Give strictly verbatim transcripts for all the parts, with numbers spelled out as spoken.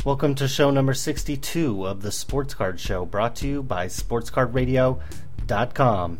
Welcome to show number sixty-two of the Sports Card Show, brought to you by sports card radio dot com.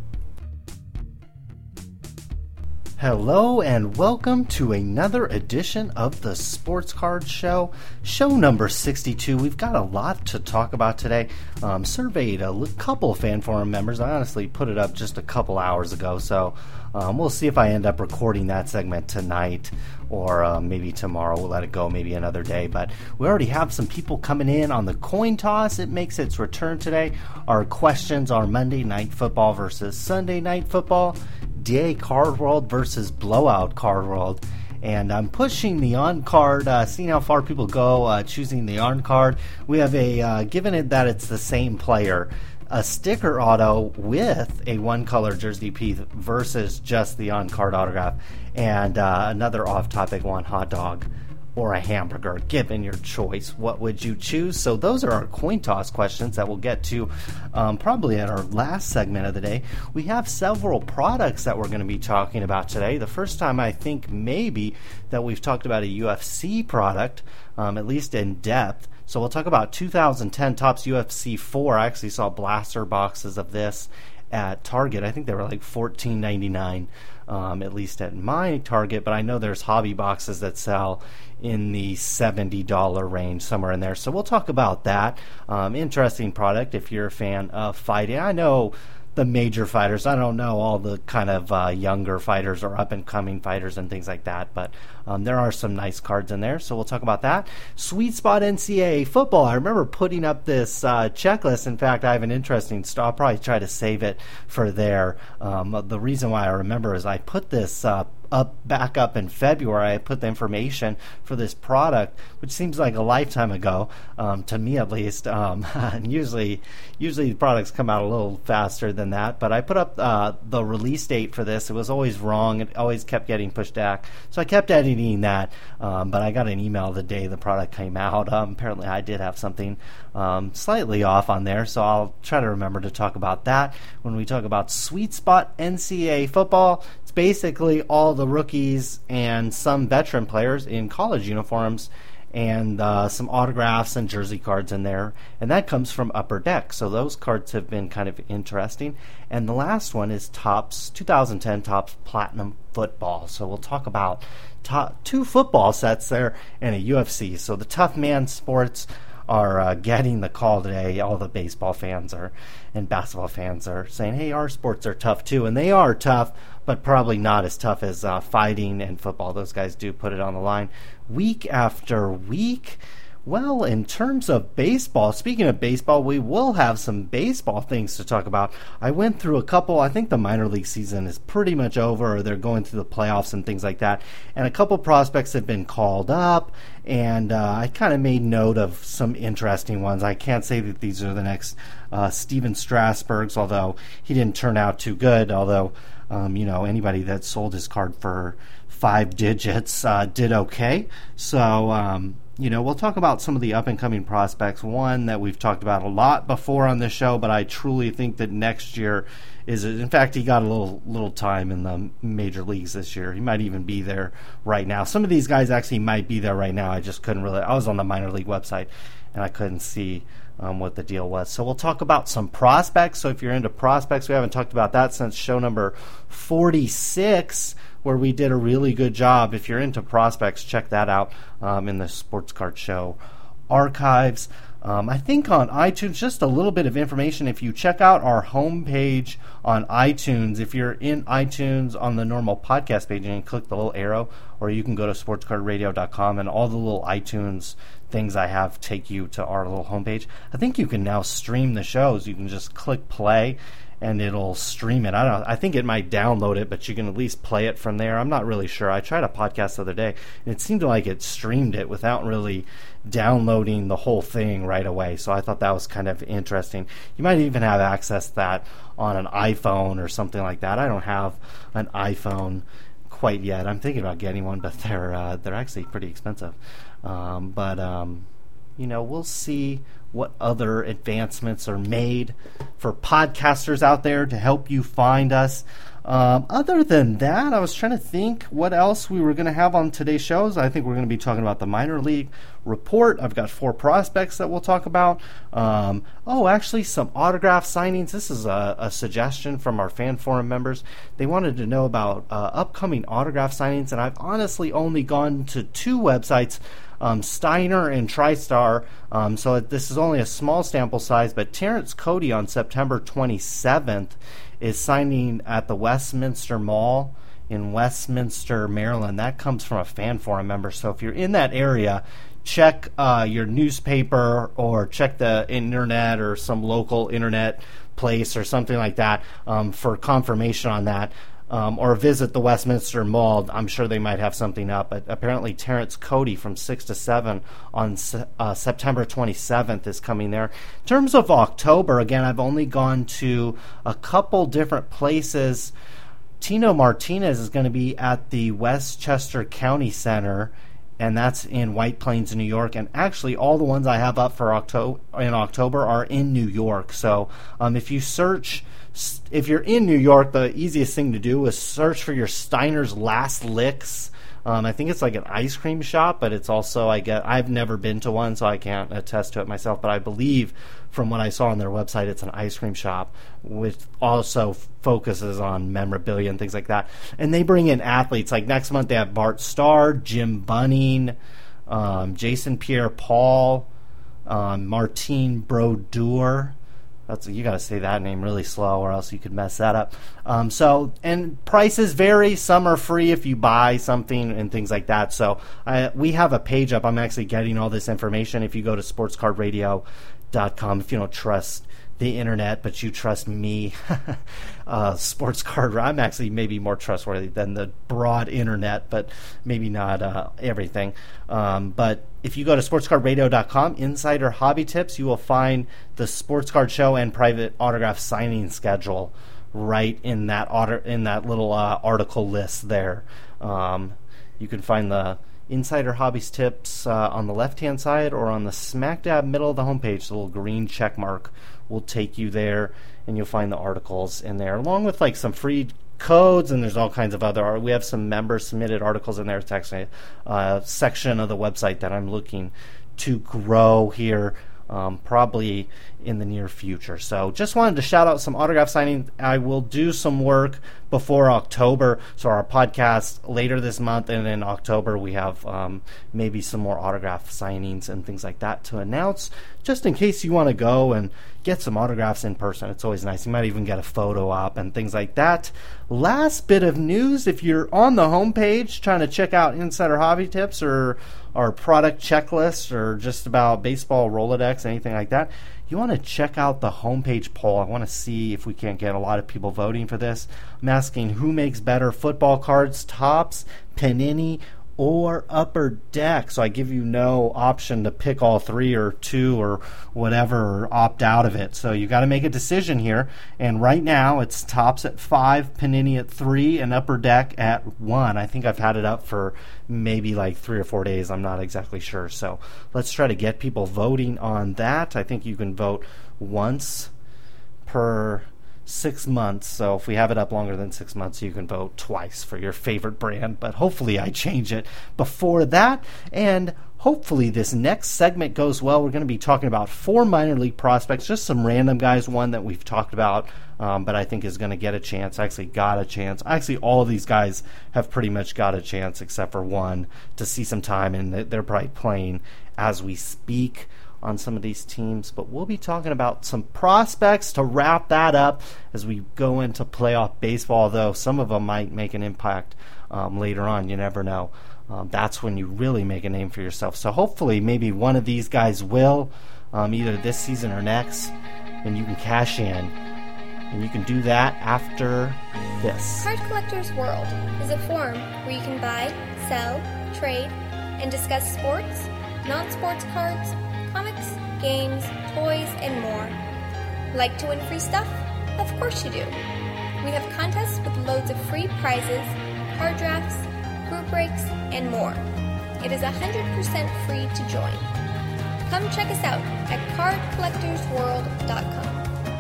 Hello and welcome to another edition of the Sports Card Show, show number sixty-two. We've got a lot to talk about today. Um, surveyed a l- couple fan forum members. I honestly put it up just a couple hours ago, so um, we'll see if I end up recording that segment tonight or uh, maybe tomorrow. We'll let it go maybe another day. But we already have some people coming in on the coin toss. It makes its return today. Our questions are Monday Night Football versus Sunday Night Football, D A Card World versus Blowout Card World. And I'm pushing the on card, uh, seeing how far people go, uh, choosing the on card. We have a, uh, given it that it's the same player, a sticker auto with a one color jersey piece versus just the on card autograph, and uh, another off topic one, hot dog or a hamburger. Given your choice, what would you choose? So those are our coin toss questions that we'll get to um, probably at our last segment of the day. We have several products that we're going to be talking about today. The first time I think maybe that we've talked about a U F C product, um, at least in depth. So we'll talk about two thousand ten Topps U F C four. I actually saw blaster boxes of this at Target. I think they were like fourteen ninety-nine, um, at least at my Target, but I know there's hobby boxes that sell in the seventy dollars range, somewhere in there. So we'll talk about that. Um, interesting product if you're a fan of fighting. I know the major fighters. I don't know all the kind of uh, younger fighters or up-and-coming fighters and things like that, but um, there are some nice cards in there, so we'll talk about that. Sweet Spot N C double A Football. I remember putting up this uh, checklist. In fact, I have an interesting story. I'll probably try to save it for there. Um, the reason why I remember is I put this uh, up back up in February. I put the information for this product, which seems like a lifetime ago, um, to me at least. Um, and usually, usually the products come out a little faster than that. But I put up uh, the release date for this. It was always wrong. It always kept getting pushed back. So I kept editing that. Um, but I got an email the day the product came out. Um, apparently, I did have something um, slightly off on there. So I'll try to remember to talk about that when we talk about Sweet Spot N C double A Football. It's basically all the rookies and some veteran players in college uniforms, and uh, some autographs and jersey cards in there, and that comes from Upper Deck. So those cards have been kind of interesting. And the last one is Topps two thousand ten Topps Platinum Football. So we'll talk about top, two football sets there and a U F C. So the Tough Man Sports are uh, getting the call today. All the baseball fans are and basketball fans are saying, hey, our sports are tough too, and they are tough, but probably not as tough as uh, fighting and football. Those guys do put it on the line week after week. Well, in terms of baseball, speaking of baseball, we will have some baseball things to talk about. I went through a couple. I think the minor league season is pretty much over, or they're going through the playoffs and things like that. And a couple prospects have been called up, and uh, I kind of made note of some interesting ones. I can't say that these are the next uh, Steven Strasburgs, although he didn't turn out too good, although Um, you know, anybody that sold his card for five digits uh, did okay. So, um, you know, we'll talk about some of the up-and-coming prospects. One that we've talked about a lot before on this show, but I truly think that next year is, in fact, he got a little little time in the major leagues this year. He might even be there right now. Some of these guys actually might be there right now. I just couldn't really, I was on the minor league website, and I couldn't see Um, what the deal was. So we'll talk about some prospects. So if you're into prospects, we haven't talked about that since show number forty-six, where we did a really good job. If you're into prospects, check that out um, in the Sports Card Show archives. Um, I think on iTunes, just a little bit of information. If you check out our homepage on iTunes, if you're in iTunes on the normal podcast page and you click the little arrow, or you can go to sports card radio dot com and all the little iTunes things I have take you to our little homepage. I think you can now stream the shows. You can just click play and it'll stream it. I don't know. I think it might download it, but you can at least play it from there. I'm not really sure. I tried a podcast the other day, and it seemed like it streamed it without really downloading the whole thing right away. So I thought that was kind of interesting. You might even have access to that on an iPhone or something like that. I don't have an iPhone quite yet. I'm thinking about getting one, but they're uh, they're actually pretty expensive. Um, but um, you know, we'll see what other advancements are made for podcasters out there to help you find us. Um, other than that, I was trying to think what else we were going to have on today's shows. I think we're going to be talking about the minor league report. I've got four prospects that we'll talk about. Um, oh, actually, some autograph signings. This is a, a suggestion from our fan forum members. They wanted to know about uh, upcoming autograph signings, and I've honestly only gone to two websites, um, Steiner and TriStar. Um, so this is only a small sample size, but Terrence Cody on September twenty-seventh is signing at the Westminster Mall in Westminster, Maryland. That comes from a fan forum member. So if you're in that area, check uh, your newspaper or check the internet or some local internet place or something like that um, for confirmation on that. Um, or visit the Westminster Mall. I'm sure they might have something up. But apparently Terrence Cody from six to seven on uh, September twenty-seventh is coming there. In terms of October, again, I've only gone to a couple different places. Tino Martinez is going to be at the Westchester County Center, and that's in White Plains, New York. And actually, all the ones I have up for October in October are in New York. So um, if you search... If you're in New York, the easiest thing to do is search for your Steiner's Last Licks. Um, I think it's like an ice cream shop, but it's also, I get, I've never been to one, so I can't attest to it myself. But I believe from what I saw on their website, it's an ice cream shop, which also focuses on memorabilia and things like that. And they bring in athletes. Like next month, they have Bart Starr, Jim Bunning, um, Jason Pierre-Paul, um, Martin Brodeur. That's, you got to say that name really slow or else you could mess that up. Um, so, and prices vary. Some are free if you buy something and things like that. So I, we have a page up. I'm actually getting all this information. If you go to sports card radio dot com, if you don't trust the internet, but you trust me, uh, Sports Card, I'm actually maybe more trustworthy than the broad internet, but maybe not uh, everything. Um, but if you go to sports card radio dot com, Insider Hobby Tips, you will find the Sports Card Show and private autograph signing schedule right in that auto, in that little uh, article list there. Um, you can find the Insider Hobbies Tips uh, on the left-hand side or on the smack dab middle of the homepage. The little green check mark will take you there, and you'll find the articles in there, along with like some free codes, and there's all kinds of other art. We have some member-submitted articles in there. It's actually a uh, section of the website that I'm looking to grow here, um, probably in the near future. So just wanted to shout out some autograph signing. I will do some work before October, so our podcast later this month, and in October we have um, maybe some more autograph signings and things like that to announce, just in case you want to go and get some autographs in person. It's always nice. You might even get a photo op and things like that. Last bit of news, if you're on the homepage trying to check out Insider Hobby Tips or our product checklist or just about baseball Rolodex, anything like that, you want to check out the homepage poll. I want to see if we can't get a lot of people voting for this. I'm asking who makes better football cards, Topps, Panini, or Upper Deck. So I give you no option to pick all three or two or whatever, or opt out of it. So you got to make a decision here. And right now it's Topps at five, Panini at three, and Upper Deck at one. I think I've had it up for maybe like three or four days. I'm not exactly sure. So let's try to get people voting on that. I think you can vote once per six months. So if we have it up longer than six months, you can vote twice for your favorite brand. But hopefully I change it before that. And hopefully this next segment goes well. We're going to be talking about four minor league prospects, just some random guys, one that we've talked about, um, but I think is going to get a chance. Actually got a chance. Actually, all of these guys have pretty much got a chance except for one to see some time, and they're probably playing as we speak on some of these teams. But we'll be talking about some prospects to wrap that up as we go into playoff baseball, though some of them might make an impact um, later on. You never know. Um, that's when you really make a name for yourself. So hopefully maybe one of these guys will, um, either this season or next, and you can cash in. And you can do that after this. Card Collector's World is a forum where you can buy, sell, trade, and discuss sports, non-sports cards, comics, games, toys, and more. Like to win free stuff? Of course you do. We have contests with loads of free prizes, card drafts, group breaks, and more. It is one hundred percent free to join. Come check us out at card collectors world dot com.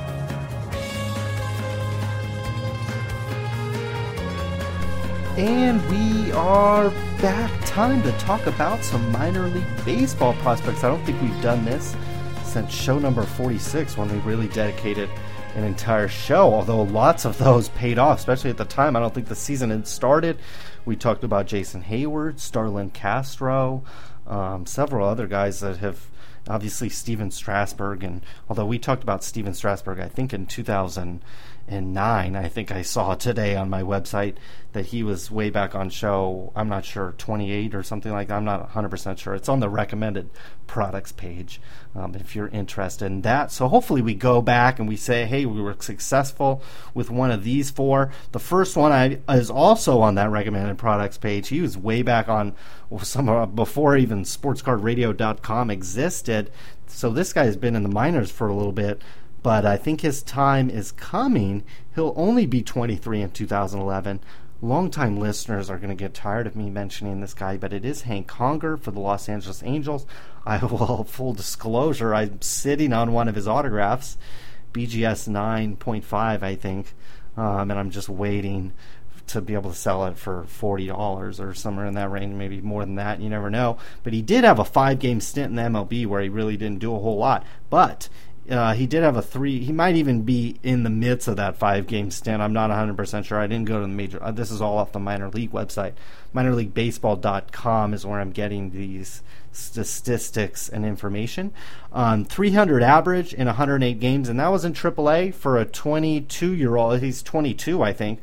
And we are back. Time to talk about some minor league baseball prospects. I don't think we've done this since show number forty-six, when we really dedicated an entire show, although lots of those paid off, especially at the time. I don't think the season had started. We talked about Jason Hayward, Starlin Castro, um, several other guys that have, obviously Steven Strasburg, and although we talked about Steven Strasburg, I think in two thousand nine, I think I saw today on my website that he was way back on show, I'm not sure, twenty-eight or something like that. I'm not one hundred percent sure. It's on the recommended products page um, if you're interested in that. So hopefully we go back and we say, hey, we were successful with one of these four. The first one I, is also on that recommended products page. He was way back on some uh, before even sports card radio dot com existed. So this guy has been in the minors for a little bit, but I think his time is coming. He'll only be twenty-three in two thousand eleven. Longtime listeners are going to get tired of me mentioning this guy, but it is Hank Conger for the Los Angeles Angels. I will, full disclosure, I'm sitting on one of his autographs, B G S nine point five, I think, um, and I'm just waiting to be able to sell it for forty dollars or somewhere in that range, maybe more than that. You never know. But he did have a five-game stint in the M L B where he really didn't do a whole lot. But uh, he did have a three. He might even be in the midst of that five-game stint. I'm not one hundred percent sure. I didn't go to the major. Uh, this is all off the minor league website. minor league baseball dot com is where I'm getting these statistics and information. Um, three hundred average in one hundred eight games, and that was in triple A for a twenty-two-year-old. He's twenty-two, I think.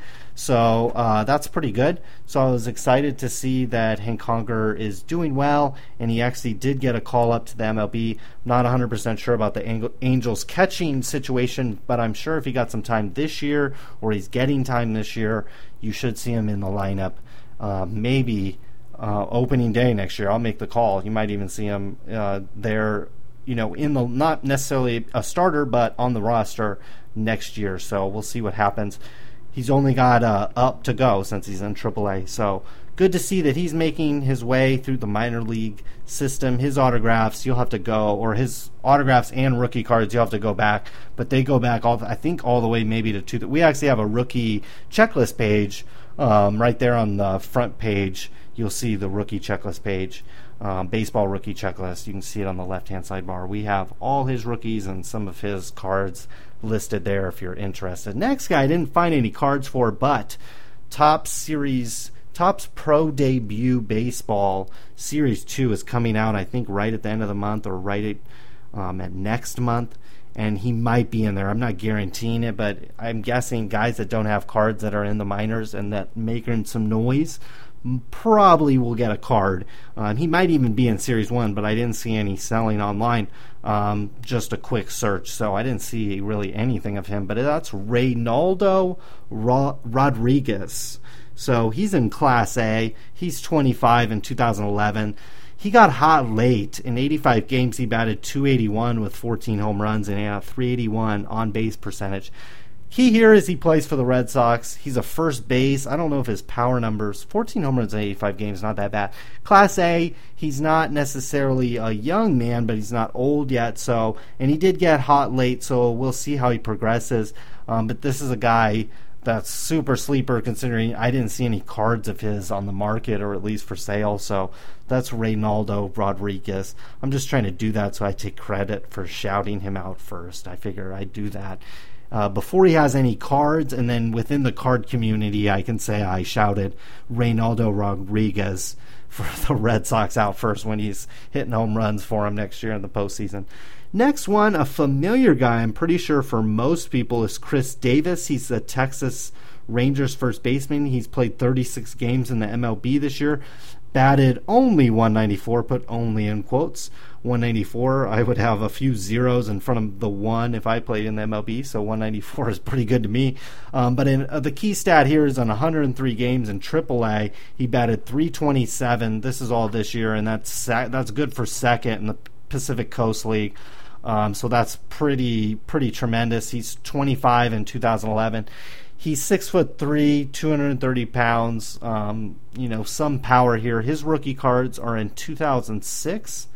So uh, that's pretty good. So I was excited to see that Hank Conger is doing well, and he actually did get a call up to the M L B. Not one hundred percent sure about the Angels catching situation, but I'm sure if he got some time this year, or he's getting time this year, you should see him in the lineup. Uh, maybe uh, opening day next year. I'll make the call. You might even see him uh, there, you know, in the, not necessarily a starter, but on the roster next year. So we'll see what happens. He's only got uh, up to go since he's in triple A. So good to see that he's making his way through the minor league system. His autographs, you'll have to go, or his autographs and rookie cards, you'll have to go back. But they go back, all I think, all the way maybe to two. We actually have a rookie checklist page um, right there on the front page. You'll see the rookie checklist page, um, baseball rookie checklist. You can see it on the left-hand sidebar. We have all his rookies and some of his cards listed there if you're interested. Next guy I didn't find any cards for, but Topps Series, Topps Pro Debut Baseball Series two is coming out, I think, right at the end of the month or right at, um, at next month, and he might be in there. I'm not guaranteeing it, but I'm guessing guys that don't have cards that are in the minors and that making some noise probably will get a card. Uh, he might even be in Series one, but I didn't see any selling online. Um, just a quick search, so I didn't see really anything of him. But that's Reynaldo Ro- Rodriguez. So he's in Class A. He's twenty-five in two thousand eleven. He got hot late. In eighty-five games, he batted two eighty-one with fourteen home runs and a three eighty-one on-base percentage. Key here is he plays for the Red Sox. He's a first base. I don't know if his power numbers, fourteen home runs in eighty-five games, not that bad. Class A, he's not necessarily a young man, but he's not old yet. So, and he did get hot late, so we'll see how he progresses. Um, but this is a guy that's super sleeper, considering I didn't see any cards of his on the market, or at least for sale. So that's Reynaldo Rodriguez. I'm just trying to do that so I take credit for shouting him out first. I figure I'd do that Uh, before he has any cards, and then within the card community, I can say I shouted Reynaldo Rodriguez for the Red Sox out first when he's hitting home runs for him next year in the postseason. Next one, a familiar guy, I'm pretty sure for most people, is Chris Davis. He's the Texas Rangers first baseman. He's played thirty-six games in the M L B this year. Batted only one ninety-four, put only in quotes. one ninety-four, I would have a few zeros in front of the one if I played in the M L B, so one ninety-four is pretty good to me. Um, but in uh, the key stat here is on one hundred three games in triple A, he batted three twenty-seven. This is all this year, and that's that's good for second in the Pacific Coast League. Um, so that's pretty pretty tremendous. He's twenty-five in two thousand eleven. He's six foot three, two hundred thirty pounds. Um, you know, some power here. His rookie cards are in two thousand six,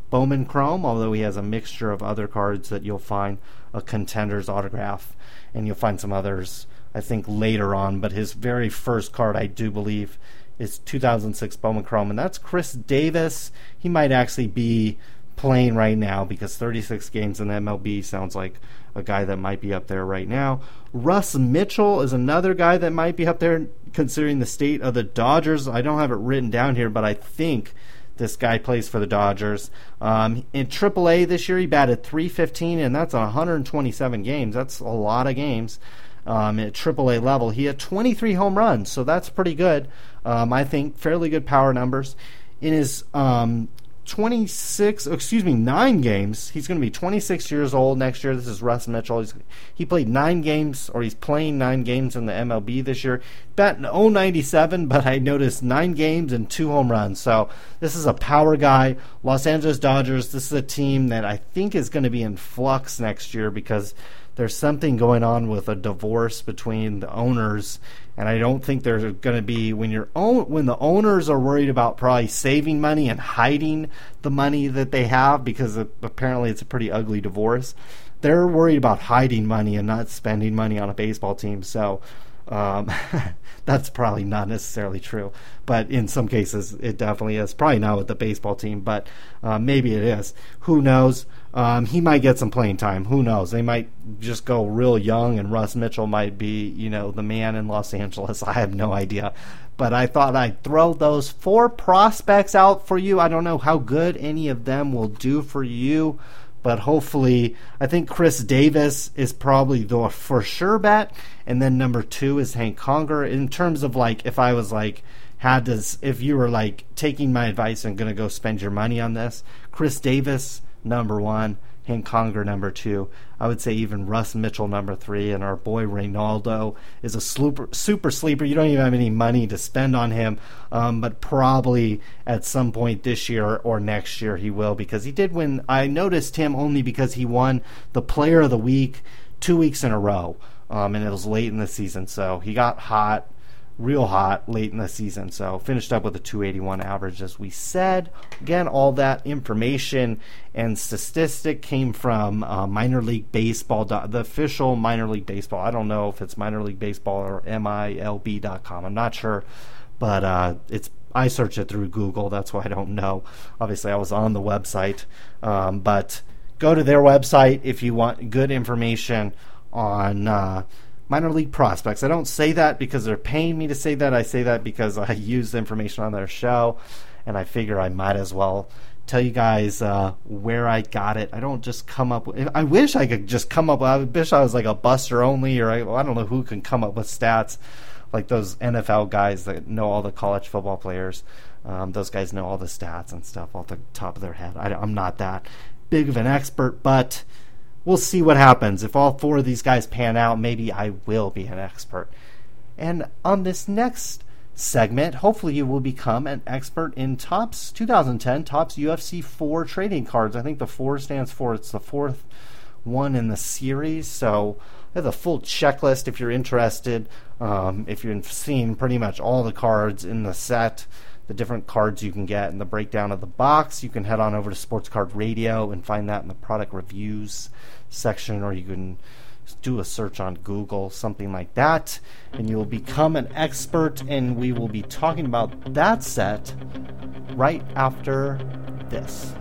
Bowman Chrome, although he has a mixture of other cards that you'll find a Contender's autograph, and you'll find some others, I think, later on. But his very first card, I do believe, is two thousand six Bowman Chrome, and that's Chris Davis. He might actually be playing right now because thirty-six games in the M L B sounds like a guy that might be up there right now. Russ Mitchell is another guy that might be up there considering the state of the Dodgers. I don't have it written down here, but I think this guy plays for the Dodgers. Um, in triple A this year, he batted three fifteen, and that's on one hundred twenty-seven games. That's a lot of games um, at triple A level. He had twenty-three home runs, so that's pretty good. Um, I think fairly good power numbers. In his um, twenty-six, excuse me, nine games, he's going to be twenty-six years old next year. This is Russ Mitchell. He's, he played nine games, or he's playing nine games in the M L B this year. Batting oh ninety-seven, but I noticed nine games and two home runs. So this is a power guy. Los Angeles Dodgers, this is a team that I think is going to be in flux next year because there's something going on with a divorce between the owners, and I don't think there's going to be, when you're own, when the owners are worried about probably saving money and hiding the money that they have, because apparently it's a pretty ugly divorce, they're worried about hiding money and not spending money on a baseball team. So um, that's probably not necessarily true, but in some cases it definitely is. Probably not with the baseball team, but uh, maybe it is. Who knows? Um, he might get some playing time. Who knows? They might just go real young, and Russ Mitchell might be, you know, the man in Los Angeles. I have no idea. But I thought I'd throw those four prospects out for you. I don't know how good any of them will do for you, but hopefully, I think Chris Davis is probably the for sure bet, and then number two is Hank Conger. In terms of, like, if I was like, had to, if you were like taking my advice and going to go spend your money on this, Chris Davis number one, Hank Conger number two. I would say even Russ Mitchell number three, and our boy Reynaldo is a super, super sleeper. You don't even have any money to spend on him, um, but probably at some point this year or next year he will, because he did win. I noticed him only because he won the Player of the Week two weeks in a row, um, and it was late in the season, so he got hot. Real hot late in the season, so finished up with a two eighty-one average, as we said. Again, all that information and statistic came from uh, Minor League Baseball, the official Minor League Baseball. I don't know if it's Minor League Baseball or M I L B dot com. I'm not sure, but uh, it's. I searched it through Google. That's why I don't know. Obviously, I was on the website, um, but go to their website if you want good information on Uh, minor league prospects. I don't say that because they're paying me to say that. I say that because I use the information on their show, and I figure I might as well tell you guys uh, where I got it. I don't just come up with, I wish I could just come up with, I wish I was like a Buster Only, or I, well, I don't know who can come up with stats like those N F L guys that know all the college football players. Um, those guys know all the stats and stuff off the top of their head. I, I'm not that big of an expert, but we'll see what happens. If all four of these guys pan out, maybe I will be an expert. And on this next segment, hopefully you will become an expert in Topps twenty ten, Topps U F C four trading cards. I think the four stands for, it's the fourth one in the series. So there's a full checklist if you're interested. Um, if you're seeing pretty much all the cards in the set, the different cards you can get, and the breakdown of the box, you can head on over to Sports Card Radio and find that in the product reviews section, or you can do a search on Google, something like that, and you will become an expert, and we will be talking about that set right after this.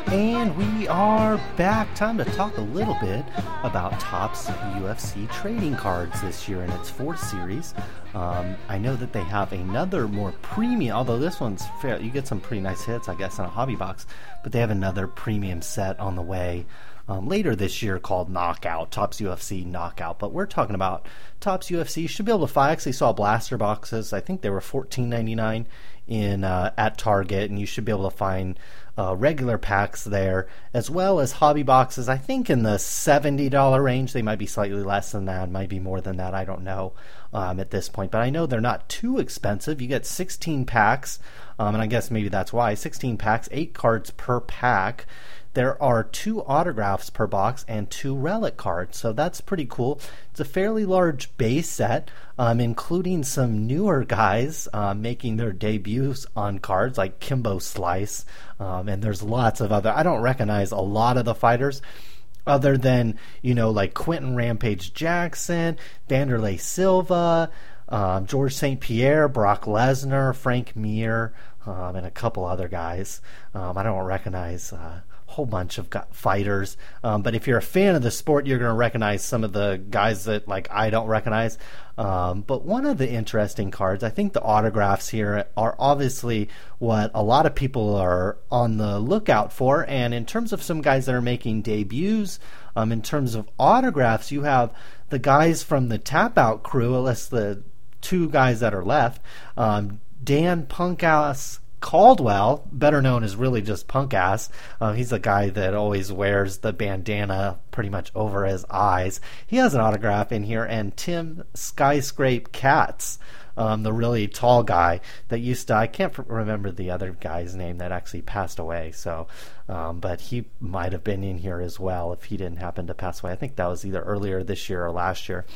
And we are back. Time to talk a little bit about Topps U F C trading cards this year in its fourth series. Um, I know that they have another more premium, although this one's fair. You get some pretty nice hits, I guess, in a hobby box, but they have another premium set on the way um, later this year called Knockout, Topps U F C Knockout. But we're talking about Topps U F C. You should be able to find. I actually saw blaster boxes. I think they were fourteen ninety-nine in uh, at Target, and you should be able to find Uh, regular packs there, as well as hobby boxes, I think in the seventy dollars range. They might be slightly less than that, might be more than that, I don't know um, at this point, but I know they're not too expensive. You get sixteen packs, um, and I guess maybe that's why, sixteen packs, eight cards per pack. There are two autographs per box and two relic cards, so that's pretty cool. It's a fairly large base set, um, including some newer guys uh, making their debuts on cards, like Kimbo Slice, um, and there's lots of other. I don't recognize a lot of the fighters, other than, you know, like Quentin Rampage Jackson, Vanderlei Silva, um, George Saint Pierre, Brock Lesnar, Frank Mir, um, and a couple other guys. Um, I don't recognize Uh, whole bunch of fighters, um, but if you're a fan of the sport, you're going to recognize some of the guys that like I don't recognize. Um, but one of the interesting cards, I think the autographs here are obviously what a lot of people are on the lookout for. And in terms of some guys that are making debuts, um, in terms of autographs, you have the guys from the Tap Out crew, unless the two guys that are left, um, Dan Punkass Caldwell, better known as really just Punk Ass. Uh, he's a guy that always wears the bandana pretty much over his eyes. He has an autograph in here. And Tim Skyscrape Katz, um, the really tall guy that used to, I can't remember the other guy's name that actually passed away. So, um, but he might have been in here as well if he didn't happen to pass away. I think that was either earlier this year or last year.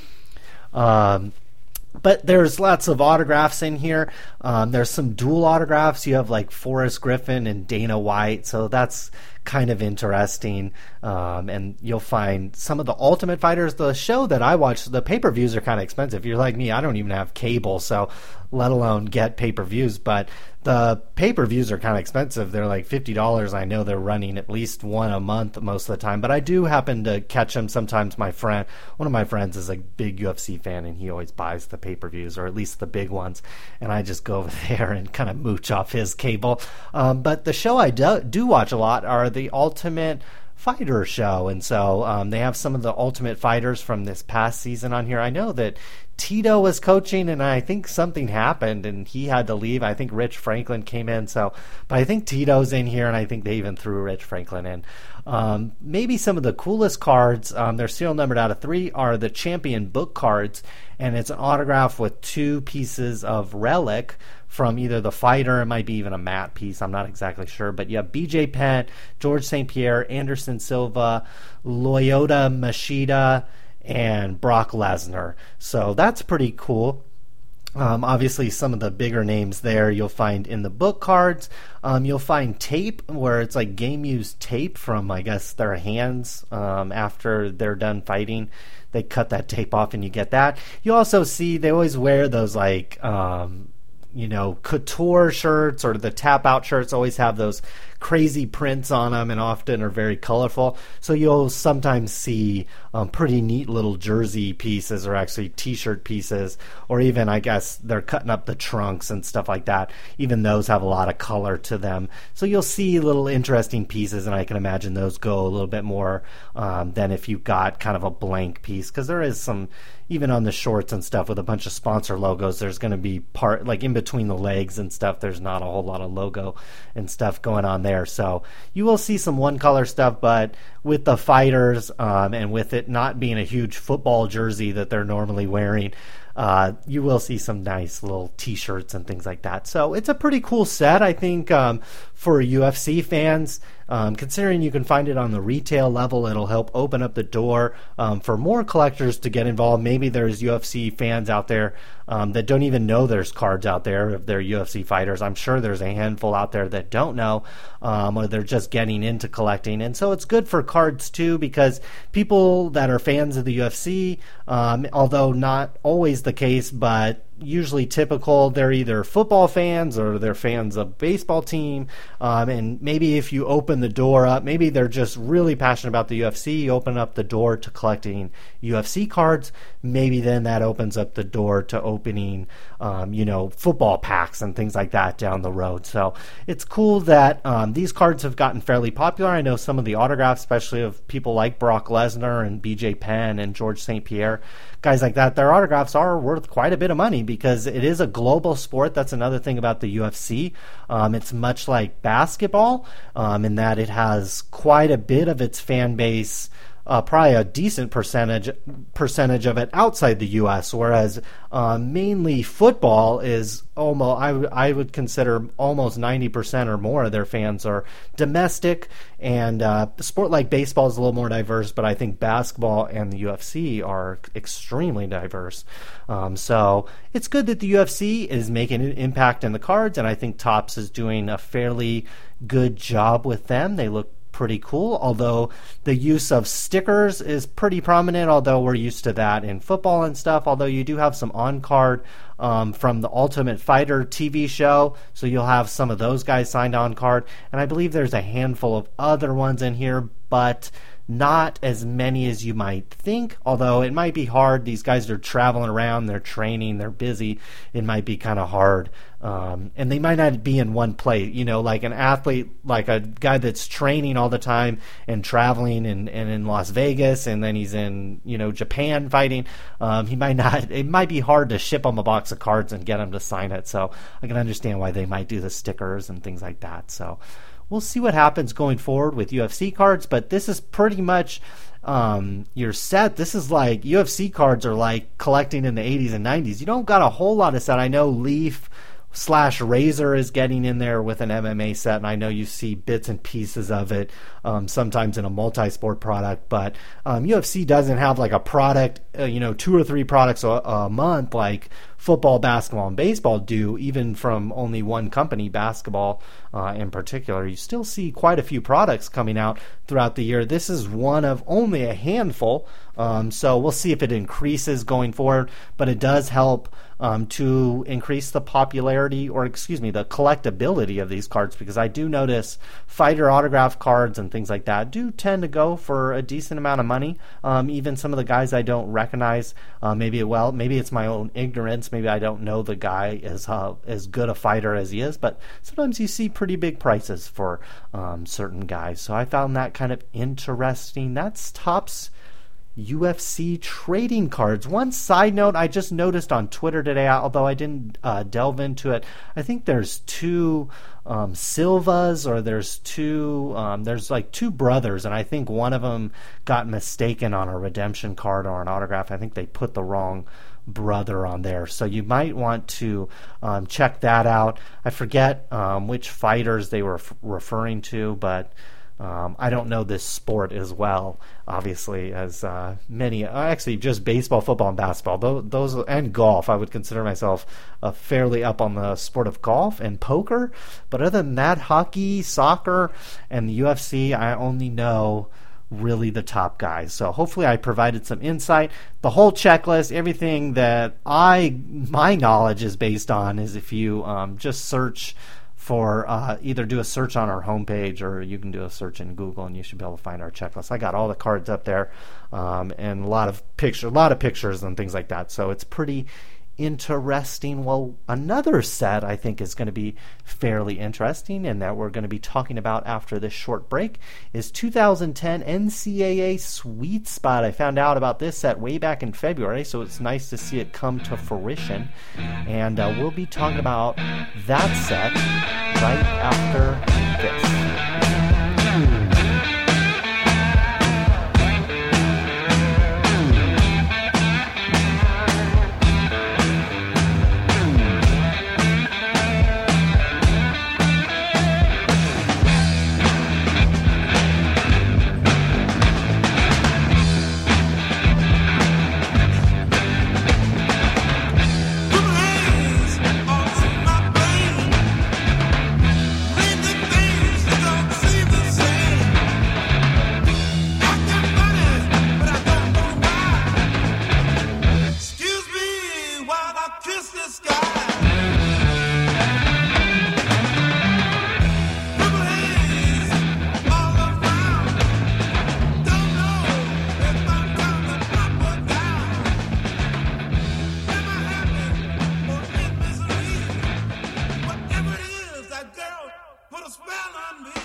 Um, But there's lots of autographs in here. Um, there's some dual autographs. You have like Forrest Griffin and Dana White, so that's kind of interesting. Um, and you'll find some of the Ultimate Fighters. The show that I watch, the pay-per-views are kind of expensive. If you're like me, I don't even have cable, so let alone get pay-per-views. But the pay-per-views are kind of expensive. They're like fifty dollars. I know they're running at least one a month most of the time, but I do happen to catch them sometimes. My friend, one of my friends is a big U F C fan, and he always buys the pay-per-views, or at least the big ones, and I just go over there and kind of mooch off his cable. Um, but the show I do, do watch a lot are the Ultimate Fighter show, and so um, they have some of the Ultimate Fighters from this past season on here. I know that Tito was coaching, and I think something happened, and he had to leave. I think Rich Franklin came in, so but I think Tito's in here, and I think they even threw Rich Franklin in. Um, maybe some of the coolest cards, um, they're serial numbered out of three, are the Champion book cards, and it's an autograph with two pieces of relic from either the fighter, it might be even a matte piece, I'm not exactly sure, but you have B J Penn, George Saint Pierre, Anderson Silva, Lyoto Machida, and Brock Lesnar. So that's pretty cool. Um, obviously, some of the bigger names there you'll find in the book cards. Um, you'll find tape where it's like game-used tape from, I guess, their hands um, after they're done fighting. They cut that tape off and you get that. You also see they always wear those like... Um, you know, couture shirts, or the tap out shirts always have those crazy prints on them and often are very colorful. So you'll sometimes see um, pretty neat little jersey pieces, or actually t-shirt pieces, or even, I guess, they're cutting up the trunks and stuff like that. Even those have a lot of color to them. So you'll see little interesting pieces, and I can imagine those go a little bit more um, than if you got kind of a blank piece, because there is some, even on the shorts and stuff with a bunch of sponsor logos, there's going to be part, like in between the legs and stuff, there's not a whole lot of logo and stuff going on there. So you will see some one color stuff, but with the fighters um, and with it not being a huge football jersey that they're normally wearing, uh, you will see some nice little t-shirts and things like that. So it's a pretty cool set, I think, um, for U F C fans. Um, considering you can find it on the retail level, it'll help open up the door um, for more collectors to get involved. Maybe there's U F C fans out there um, that don't even know there's cards out there of their U F C fighters. I'm sure there's a handful out there that don't know, um, or they're just getting into collecting. And so it's good for cards too, because people that are fans of the U F C, um, although not always the case, but usually typical. They're either football fans or they're fans of baseball team. Um, and maybe if you open the door up, maybe they're just really passionate about the U F C. You open up the door to collecting U F C cards. Maybe then that opens up the door to opening, um, you know, football packs and things like that down the road. So it's cool that um, these cards have gotten fairly popular. I know some of the autographs, especially of people like Brock Lesnar and B J Penn and George Saint Pierre, guys like that, their autographs are worth quite a bit of money because it is a global sport. That's another thing about the U F C. Um, it's much like basketball um, in that it has quite a bit of its fan base, Uh, probably a decent percentage percentage of it outside the U S, whereas uh, mainly football is almost, I, w- I would consider almost ninety percent or more of their fans are domestic, and uh, a sport like baseball is a little more diverse, but I think basketball and the U F C are extremely diverse. Um, so it's good that the U F C is making an impact in the cards, and I think Topps is doing a fairly good job with them. They look pretty cool, although the use of stickers is pretty prominent, although we're used to that in football and stuff, although you do have some on-card um, from the Ultimate Fighter T V show, so you'll have some of those guys signed on card, and I believe there's a handful of other ones in here, but not as many as you might think, although it might be hard. These guys are traveling around, they're training, they're busy. It might be kind of hard. Um, and they might not be in one place, you know, like an athlete, like a guy that's training all the time and traveling and, and in Las Vegas, and then he's in, you know, Japan fighting. Um, he might not, it might be hard to ship him a box of cards and get him to sign it. So I can understand why they might do the stickers and things like that. So we'll see what happens going forward with U F C cards, but this is pretty much um, your set. This is like, U F C cards are like collecting in the eighties and nineties. You don't got a whole lot of set. I know Leaf slash Razor is getting in there with an M M A set, and I know you see bits and pieces of it um, sometimes in a multi-sport product, but um, U F C doesn't have like a product, uh, you know, two or three products a, a month like football, basketball, and baseball do, even from only one company, basketball uh, in particular. You still see quite a few products coming out throughout the year. This is one of only a handful, um, so we'll see if it increases going forward, but it does help um, to increase the popularity, or excuse me, the collectability of these cards, because I do notice fighter autograph cards and things like that do tend to go for a decent amount of money. Um, even some of the guys I don't recognize, uh, maybe, well, maybe it's my own ignorance. Maybe I don't know the guy as uh, as good a fighter as he is, but sometimes you see pretty big prices for um, certain guys. So I found that kind of interesting. That's Topps U F C trading cards. One side note I just noticed on Twitter today, although I didn't uh, delve into it, I think there's two um, Silvas, or there's two, um, there's like two brothers, and I think one of them got mistaken on a redemption card or an autograph. I think they put the wrong brother on there, so you might want to um, check that out. I forget um, which fighters they were f- referring to, but Um, I don't know this sport as well, obviously, as uh, many. Actually, just baseball, football, and basketball. Those, those and golf. I would consider myself uh, fairly up on the sport of golf and poker. But other than that, hockey, soccer, and the U F C, I only know really the top guys. So hopefully I provided some insight. The whole checklist, everything that I my knowledge is based on, is if you um, just search for uh, either do a search on our homepage, or you can do a search in Google, and you should be able to find our checklist. I got all the cards up there, um, and a lot of picture, a lot of pictures and things like that. So it's pretty interesting. Well, another set I think is going to be fairly interesting, and that we're going to be talking about after this short break, is two thousand ten N C double A Sweet Spot. I found out about this set way back in February, so it's nice to see it come to fruition, and uh, we'll be talking about that set right after this. The put a spell on me.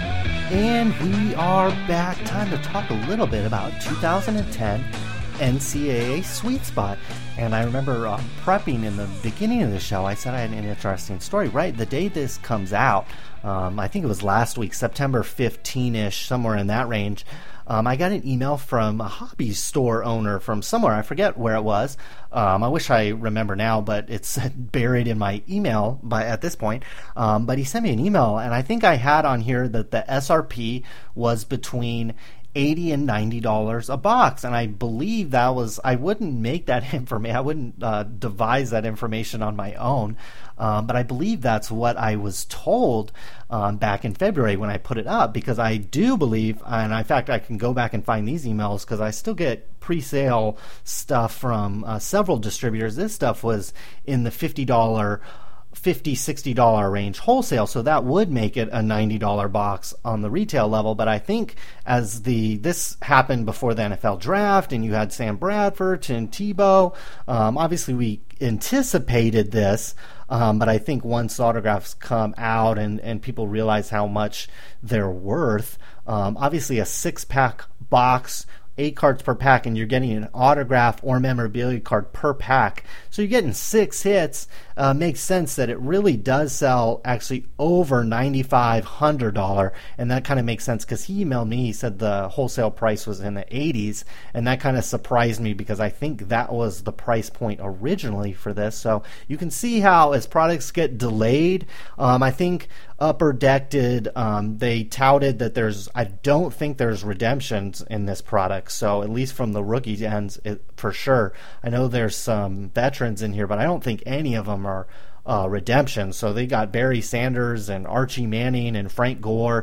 And we are back. Time to talk a little bit about two thousand ten N C double A Sweet Spot. And I remember uh, prepping in the beginning of the show, I said I had an interesting story. Right, the day this comes out, um, I think it was last week, September fifteenth-ish, somewhere in that range, um, I got an email from a hobby store owner from somewhere. I forget where it was. Um, I wish I remember now, but it's buried in my email by at this point. Um, but he sent me an email, and I think I had on here that the S R P was between eighty and ninety dollars a box, and I believe that was, I wouldn't make that information, I wouldn't uh, devise that information on my own, um, but I believe that's what I was told um, back in February when I put it up, because I do believe, and in fact I can go back and find these emails because I still get pre-sale stuff from uh, several distributors. This stuff was in the fifty dollars fifty dollars, sixty dollars range wholesale, so that would make it a ninety dollars box on the retail level. But I think as the this happened before the N F L draft, and you had Sam Bradford, Tim Tebow, um, obviously we anticipated this, um, but I think once autographs come out and, and people realize how much they're worth, um, obviously a six-pack box, eight cards per pack, and you're getting an autograph or memorabilia card per pack, so you're getting six hits. Uh, makes sense that it really does sell actually over nine thousand five hundred dollars, and that kind of makes sense because he emailed me, he said the wholesale price was in the eighties, and that kind of surprised me because I think that was the price point originally for this. So you can see how as products get delayed, um, I think Upper Deck did, um, they touted that there's, I don't think there's redemptions in this product, so at least from the rookie ends, it, for sure. I know there's some veterans in here, but I don't think any of them are uh, redemption. So they got Barry Sanders and Archie Manning and Frank Gore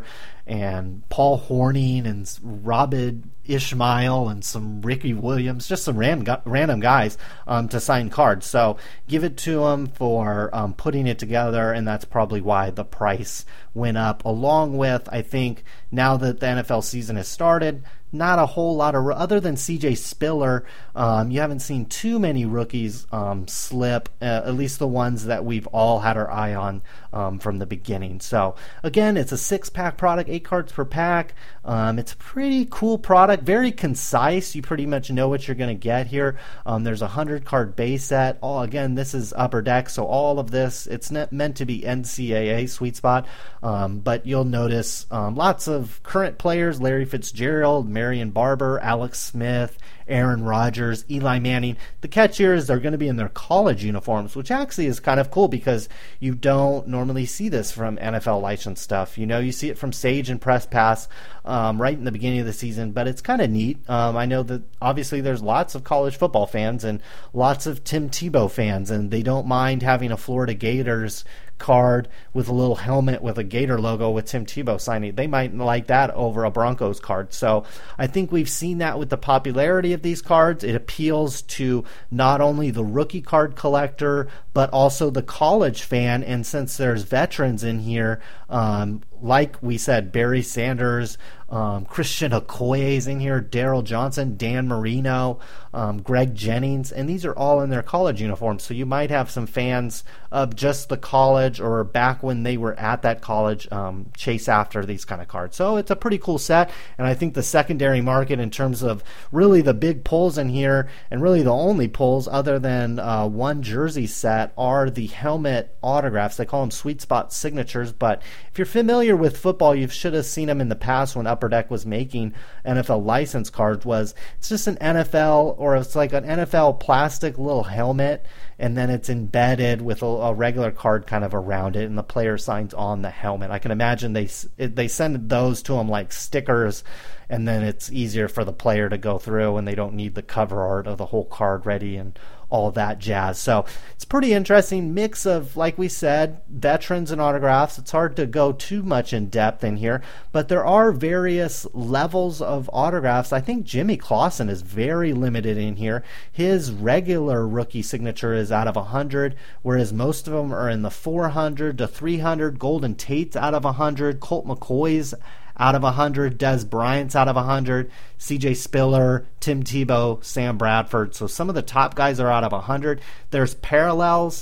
and Paul Hornung and Robin Ishmael and some Ricky Williams, just some random, random guys um, to sign cards. So give it to them for um, putting it together, and that's probably why the price went up, along with, I think, now that the N F L season has started, not a whole lot of, other than C J Spiller, um, you haven't seen too many rookies um, slip, uh, at least the ones that we've all had our eye on um, from the beginning. So again, it's a six-pack product, eight cards per pack. Um, it's a pretty cool product, very concise. You pretty much know what you're going to get here. Um, there's a hundred-card base set. Oh, again, this is Upper Deck, so all of this, it's not meant to be N C double A Sweet Spot, um, but you'll notice um, lots of current players, Larry Fitzgerald, Marion Barber, Alex Smith, Aaron Rodgers, Eli Manning. The catch here is they're going to be in their college uniforms, which actually is kind of cool because you don't normally see this from N F L licensed stuff. You know, you see it from Sage and Press Pass um, right in the beginning of the season, but it's kind of neat. Um, I know that obviously there's lots of college football fans and lots of Tim Tebow fans, and they don't mind having a Florida Gators card with a little helmet with a Gator logo with Tim Tebow signing. They might like that over a Broncos card. So I think we've seen that with the popularity of these cards. It appeals to not only the rookie card collector, but also the college fan. And since there's veterans in here, um, like we said, Barry Sanders, um, Christian Okoye is in here, Daryl Johnson, Dan Marino, um, Greg Jennings, and these are all in their college uniforms. So you might have some fans of just the college or back when they were at that college um, chase after these kind of cards. So it's a pretty cool set, and I think the secondary market in terms of really the big pulls in here, and really the only pulls other than uh, one jersey set, are the helmet autographs. They call them Sweet Spot signatures, but if you're familiar with football, you should have seen them in the past when Upper Deck was making N F L license cards. Was it's just an N F L, or it's like an N F L plastic little helmet, and then it's embedded with a, a regular card kind of around it, and the player signs on the helmet. I can imagine they they send those to them like stickers, and then it's easier for the player to go through, and they don't need the cover art of the whole card ready and all that jazz. So it's pretty interesting mix of, like we said, veterans and autographs. It's hard to go too much in depth in here, but there are various levels of autographs. I think Jimmy Clausen is very limited in here. His regular rookie signature is out of one hundred, whereas most of them are in the four hundred to three hundred. Golden Tate's out of one hundred. Colt McCoy's out of one hundred, Des Bryant's out of one hundred, C J Spiller, Tim Tebow, Sam Bradford. So some of the top guys are out of one hundred. There's parallels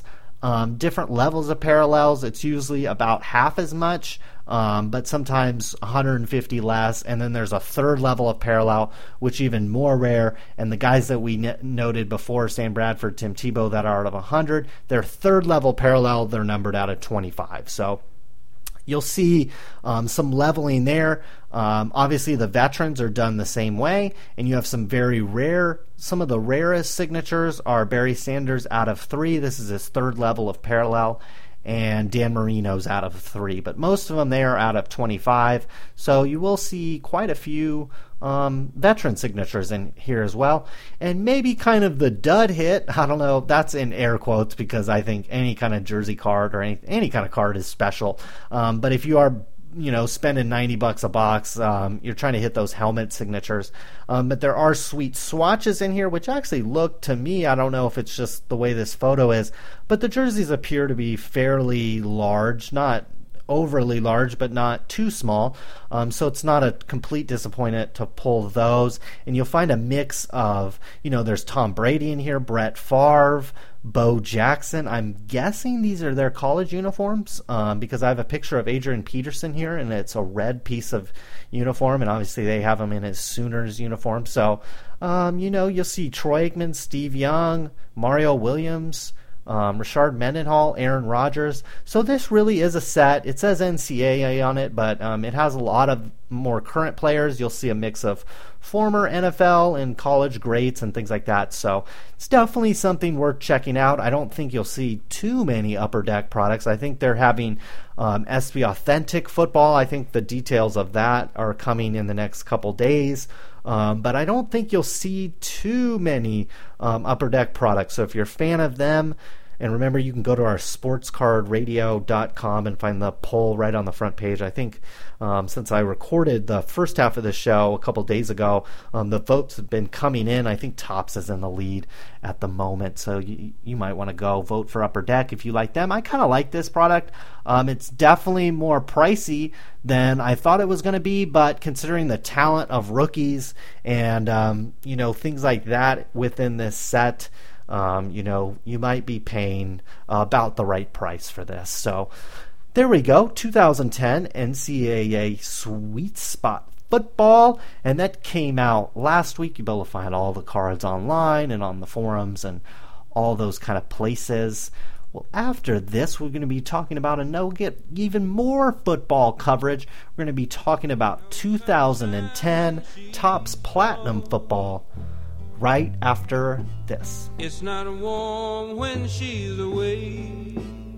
Um, different levels of parallels, it's usually about half as much, um, but sometimes one hundred fifty less. And then there's a third level of parallel, which even more rare. And the guys that we n- noted before, Sam Bradford, Tim Tebow, that are out of one hundred, their third level parallel, they're numbered out of twenty-five. So you'll see um, some leveling there. Um, obviously, the veterans are done the same way, and you have some very rare, some of the rarest signatures are Barry Sanders out of three. This is his third level of parallel, and Dan Marino's out of three. But most of them there are out of twenty-five, so you will see quite a few um, veteran signatures in here as well. And maybe kind of the dud hit, I don't know, that's in air quotes because I think any kind of jersey card or any, any kind of card is special. Um, but if you are you know, spending ninety bucks a box, um, you're trying to hit those helmet signatures. Um, but there are sweet swatches in here, which actually look to me, I don't know if it's just the way this photo is, but the jerseys appear to be fairly large, not overly large, but not too small. Um, so it's not a complete disappointment to pull those. And you'll find a mix of, you know, there's Tom Brady in here, Brett Favre, Bo Jackson. I'm guessing these are their college uniforms um, because I have a picture of Adrian Peterson here, and it's a red piece of uniform, and obviously they have him in his Sooners uniform. So, um, you know, you'll see Troy Aikman, Steve Young, Mario Williams, Um, Rashard Mendenhall, Aaron Rodgers. So this really is a set. It says N C double A on it, but um, it has a lot of more current players. You'll see a mix of former N F L and college greats and things like that. So it's definitely something worth checking out. I don't think you'll see too many Upper Deck products. I think they're having um, S B Authentic football. I think the details of that are coming in the next couple days. Um, but I don't think you'll see too many um, Upper Deck products. So if you're a fan of them, and remember, you can go to our sports card radio dot com and find the poll right on the front page. I think um, since I recorded the first half of the show a couple days ago, um, the votes have been coming in. I think Topps is in the lead at the moment, so you, you might want to go vote for Upper Deck if you like them. I kind of like this product. Um, it's definitely more pricey than I thought it was going to be, but considering the talent of rookies and um, you know, things like that within this set, Um, you know, you might be paying uh, about the right price for this. So there we go, two thousand ten N C double A Sweet Spot Football, and that came out last week. You'll be able to find all the cards online and on the forums and all those kind of places. Well, after this, we're going to be talking about, and no, get even more football coverage. We're going to be talking about two thousand ten Topps Platinum Football right after this. It's not warm when she's away.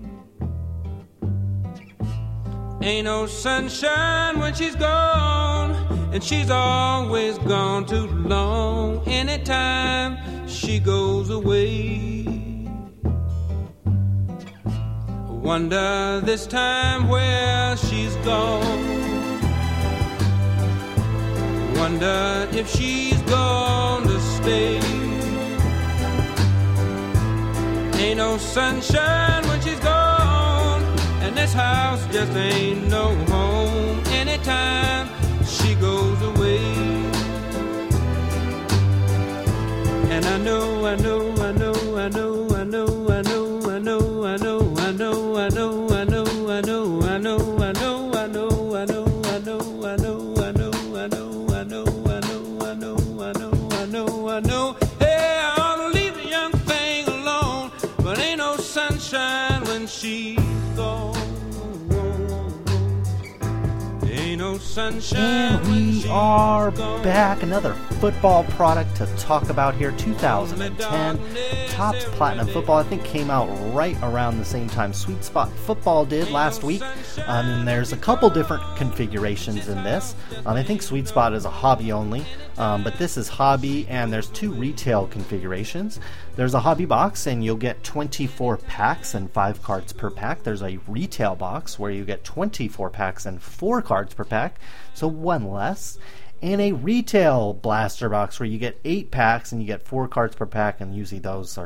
Ain't no sunshine when she's gone, and she's always gone too long. Anytime she goes away, wonder this time where she's gone. Wonder if she's gone to stay. Ain't no sunshine when she's gone, and this house just ain't no home. Anytime she goes away. And I know, I know, I know, I know, I know, I know, I know, I know, I know, I know, I know, I know, I know, I know, I know, I know, I know, I know, I know, I know. I know, hey, I ought to leave the young thing alone, but ain't no sunshine when she's gone. Ain't no sunshine and when we she's are gone. back. Another football product to talk about here. two thousand ten Topps Platinum Football, I think, came out right around the same time Sweet Spot Football did last week. Um, and there's a couple different configurations in this. Um, I think Sweet Spot is a hobby only, um, but this is hobby, and there's two retail configurations. There's a hobby box, and you'll get twenty-four packs and five cards per pack. There's a retail box where you get twenty-four packs and four cards per pack, so one less. And a retail blaster box where you get eight packs and you get four cards per pack, and usually those are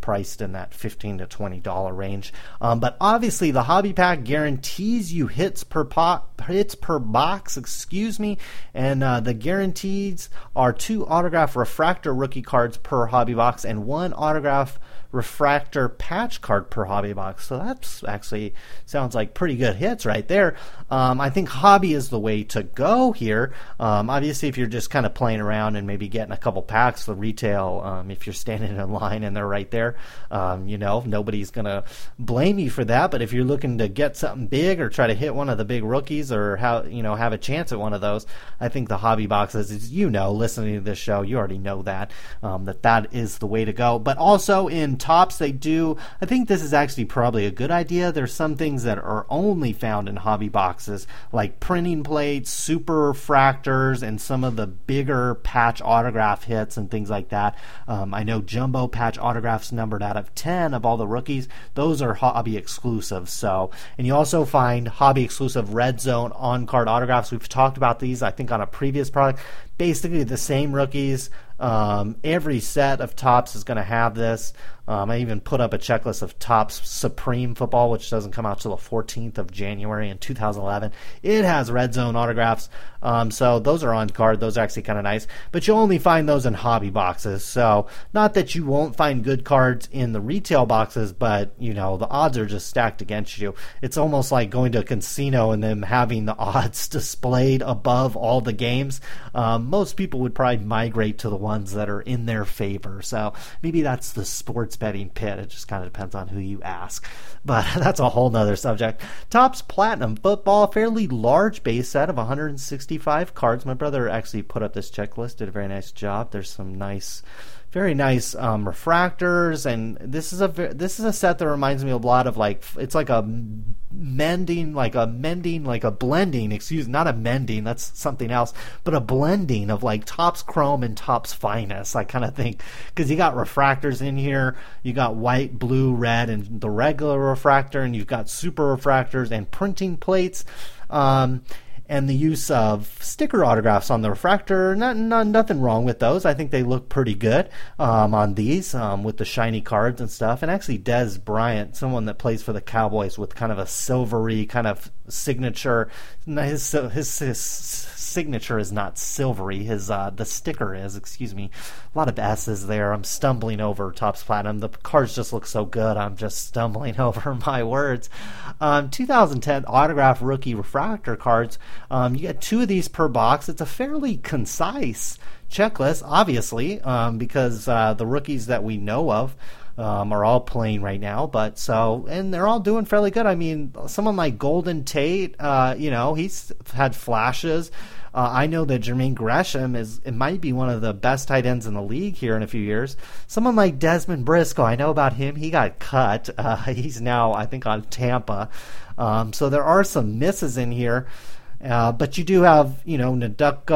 priced in that fifteen to twenty dollars range. Um, but obviously the hobby pack guarantees you hits per pop, hits per box, excuse me, and uh, the guarantees are two autograph refractor rookie cards per hobby box and one autograph refractor patch card per hobby box. So that's actually sounds like pretty good hits right there. Um, I think hobby is the way to go here. Um, obviously, if you're just kind of playing around and maybe getting a couple packs for retail, um, if you're standing in line and they're right there, um, you know, nobody's going to blame you for that. But if you're looking to get something big or try to hit one of the big rookies or how, you know, have a chance at one of those, I think the hobby boxes, is, you know, listening to this show, you already know that, um, that that is the way to go. But also in Topps, they do, I think this is actually probably a good idea. There's some things that are only found in hobby boxes, like printing plates, super refractors, and some of the bigger patch autograph hits and things like that. Um, I know jumbo patch autographs numbered out of ten of all the rookies. Those are hobby exclusive. So, and you also find hobby exclusive red zone on-card autographs. We've talked about these, I think, on a previous product. Basically the same rookies. Um, every set of Topps is going to have this. Um, I even put up a checklist of Topps Supreme Football, which doesn't come out till the fourteenth of January in two thousand eleven. It has red zone autographs. Um, so those are on card. Those are actually kind of nice. But you only find those in hobby boxes. So not that you won't find good cards in the retail boxes, but, you know, the odds are just stacked against you. It's almost like going to a casino and then having the odds displayed above all the games. Um, most people would probably migrate to the ones that are in their favor. So maybe that's the sports betting pit. It just kind of depends on who you ask. But that's a whole nother subject. Topps Platinum Football, fairly large base set of one hundred sixty-five cards. My brother actually put up this checklist, did a very nice job. There's some nice, very nice um, refractors, and this is a this is a set that reminds me a lot of, like, it's like a mending, like a mending, like a blending, excuse, not a mending, that's something else, but a blending of like Topps Chrome and Topps Finest, I kind of think, because you got refractors in here, you got white, blue, red, and the regular refractor, and you've got super refractors and printing plates. Um, And the use of sticker autographs on the refractor, not, not nothing wrong with those. I think they look pretty good um, on these um, with the shiny cards and stuff. And actually, Dez Bryant, someone that plays for the Cowboys with kind of a silvery kind of signature. His his, his signature is not silvery. His uh, the sticker is. Excuse me. A lot of S's there. I'm stumbling over Topps Platinum. The cards just look so good. I'm just stumbling over my words. Um, two thousand ten autograph rookie refractor cards. Um, you get two of these per box. It's a fairly concise checklist, obviously, um, because uh, the rookies that we know of um, are all playing right now. But so, and they're all doing fairly good. I mean, someone like Golden Tate, uh, you know, he's had flashes. Uh, I know that Jermaine Gresham is, it might be one of the best tight ends in the league here in a few years. Someone like Desmond Briscoe, I know about him. He got cut. Uh, he's now, I think, on Tampa. Um, so there are some misses in here. Uh, but you do have, you know, Ndamukong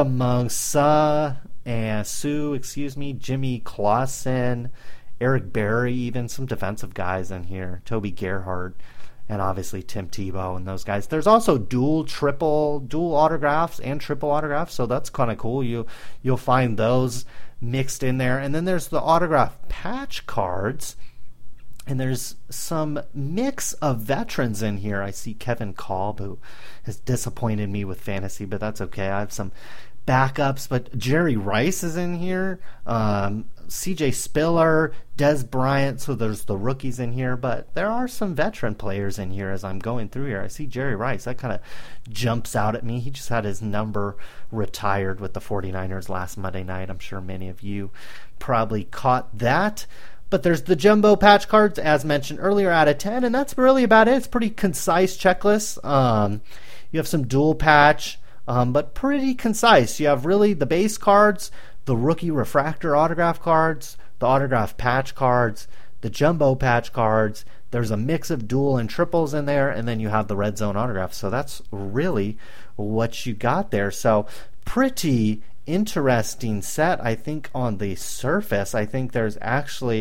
Suh and Sue, excuse me, Jimmy Clausen, Eric Berry, even some defensive guys in here, Toby Gerhart, and obviously Tim Tebow and those guys. There's also dual, triple, dual autographs and triple autographs, so that's kind of cool. You, you'll find those mixed in there. And then there's the autograph patch cards. And there's some mix of veterans in here. I see Kevin Kolb, who has disappointed me with fantasy, but that's okay. I have some backups, but Jerry Rice is in here. Um, C J Spiller, Dez Bryant, so there's the rookies in here, but there are some veteran players in here as I'm going through here. I see Jerry Rice. That kind of jumps out at me. He just had his number retired with the forty-niners last Monday night. I'm sure many of you probably caught that. But there's the jumbo patch cards, as mentioned earlier, out of ten, and that's really about it. It's pretty concise checklist. Um, you have some dual patch, um, but pretty concise. You have really the base cards, the rookie refractor autograph cards, the autograph patch cards, the jumbo patch cards. There's a mix of dual and triples in there, and then you have the red zone autographs. So that's really what you got there. So pretty interesting set, I think, on the surface. I think there's actually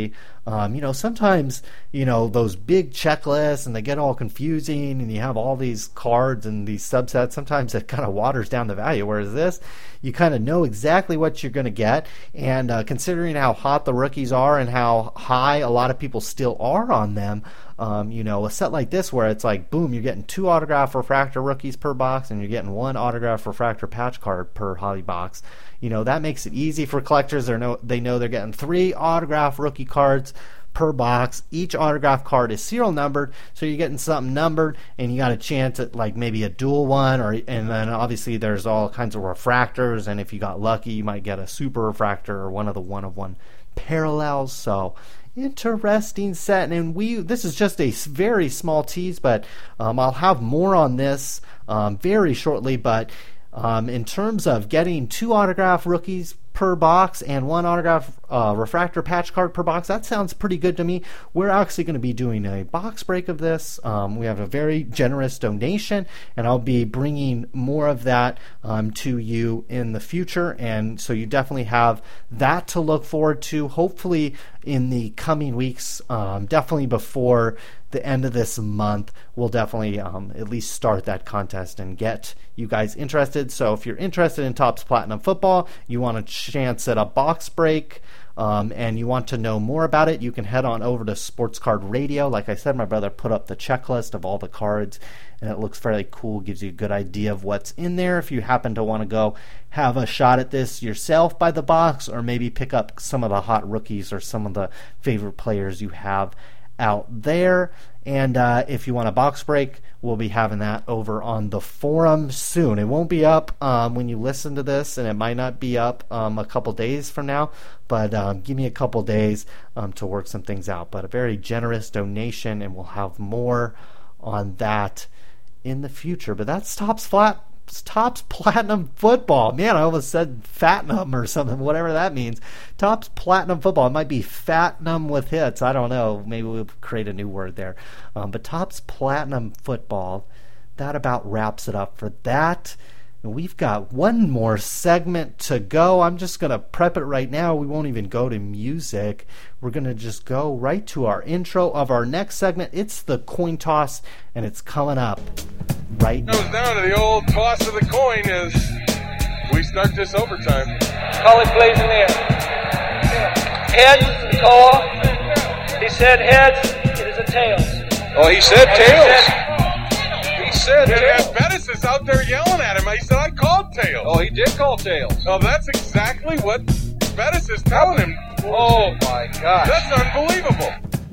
Um, you know, sometimes, you know, those big checklists and they get all confusing and you have all these cards and these subsets. Sometimes it kind of waters down the value. Whereas this, you kind of know exactly what you're going to get. And uh, considering how hot the rookies are and how high a lot of people still are on them, um, you know, a set like this where it's like, boom, you're getting two autograph refractor rookies per box and you're getting one autograph refractor patch card per hobby box. You know, that makes it easy for collectors. They know, they know they're getting three autograph rookie cards per box. Each autograph card is serial numbered, so you're getting something numbered, and you got a chance at like maybe a dual one, or and then obviously there's all kinds of refractors, and if you got lucky, you might get a super refractor or one of the one-of-one parallels. So interesting set, and we this is just a very small tease, but um, I'll have more on this um, very shortly. But um, in terms of getting two autograph rookies per box and one autograph uh, refractor patch card per box, that sounds pretty good to me. We're actually going to be doing a box break of this. Um, we have a very generous donation, and I'll be bringing more of that um, to you in the future, and so you definitely have that to look forward to, hopefully in the coming weeks, um, definitely before the end of this month. We'll definitely um, at least start that contest and get you guys interested. So if you're interested in Topps Platinum Football, you want a chance at a box break, um, and you want to know more about it, you can head on over to Sports Card Radio. Like I said, my brother put up the checklist of all the cards, and it looks fairly cool, gives you a good idea of what's in there. If you happen to want to go have a shot at this yourself by the box, or maybe pick up some of the hot rookies or some of the favorite players you have out there. And uh, if you want a box break, we'll be having that over on the forum soon. It won't be up um, when you listen to this, and it might not be up um, a couple days from now, but um, give me a couple days um, to work some things out. But a very generous donation, and we'll have more on that in the future. But that's Topps Flat Topps Platinum Football. Man, I almost said Fatnum or something, whatever that means. Topps Platinum Football. It might be Fatnum with hits. I don't know. Maybe we'll create a new word there. Um, but Topps Platinum Football, that about wraps it up for that. And we've got one more segment to go. I'm just going to prep it right now. We won't even go to music. We're going to just go right to our intro of our next segment. It's the coin toss, and it's coming up right now. Goes down to the old toss of the coin as we start this overtime. Call it plays in there. Heads, call. He said heads. It is a tails. Oh, he said And tails. He said, He said tails. Bettis is out there yelling at him. He said, I called tails. oh, he did call tails. Oh, that's exactly what Bettis is telling him. Oh my gosh. That's unbelievable.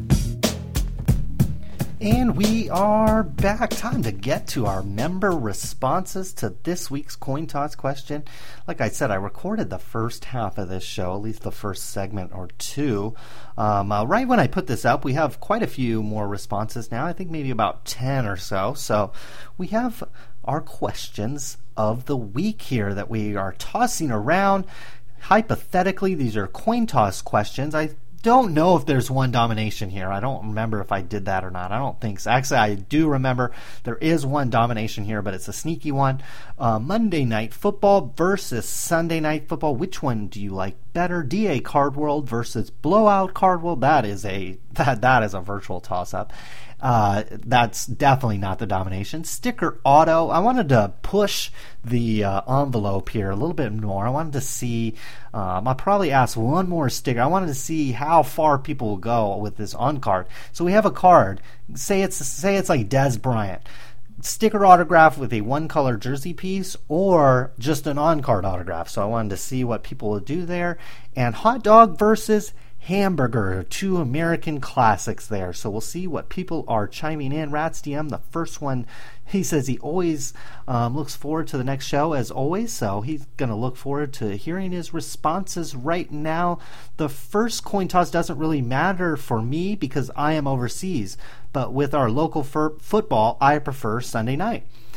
And we are back. Time to get to our member responses to this week's coin toss question. Like I said, I recorded the first half of this show, at least the first segment or two. Um, uh, right when I put this up, we have quite a few more responses now. I think maybe about ten or so. So we have our questions of the week here that we are tossing around. Hypothetically, these are coin toss questions. I don't know if there's one domination here. I don't remember if I did that or not. I don't think so. Actually, I do remember there is one domination here, but it's a sneaky one. Uh, Monday Night Football versus Sunday Night Football. Which one do you like better? D A Card World versus Blowout Card World. That is a that that is a virtual toss-up. Uh, that's definitely not the domination. Sticker Auto. I wanted to push the uh, envelope here a little bit more. I wanted to see, um, I'll probably ask one more sticker. I wanted to see how far people will go with this on card. So we have a card. Say it's say it's like Dez Bryant. Sticker autograph with a one color jersey piece, or just an on card autograph. So I wanted to see what people would do there. And hot dog versus hamburger, two American classics there. So we'll see what people are chiming in. Rats D M, the first one, he says he always um, looks forward to the next show as always, so he's going to look forward to hearing his responses right now. The first coin toss doesn't really matter for me because I am overseas, but with our local f- football, I prefer Sunday night.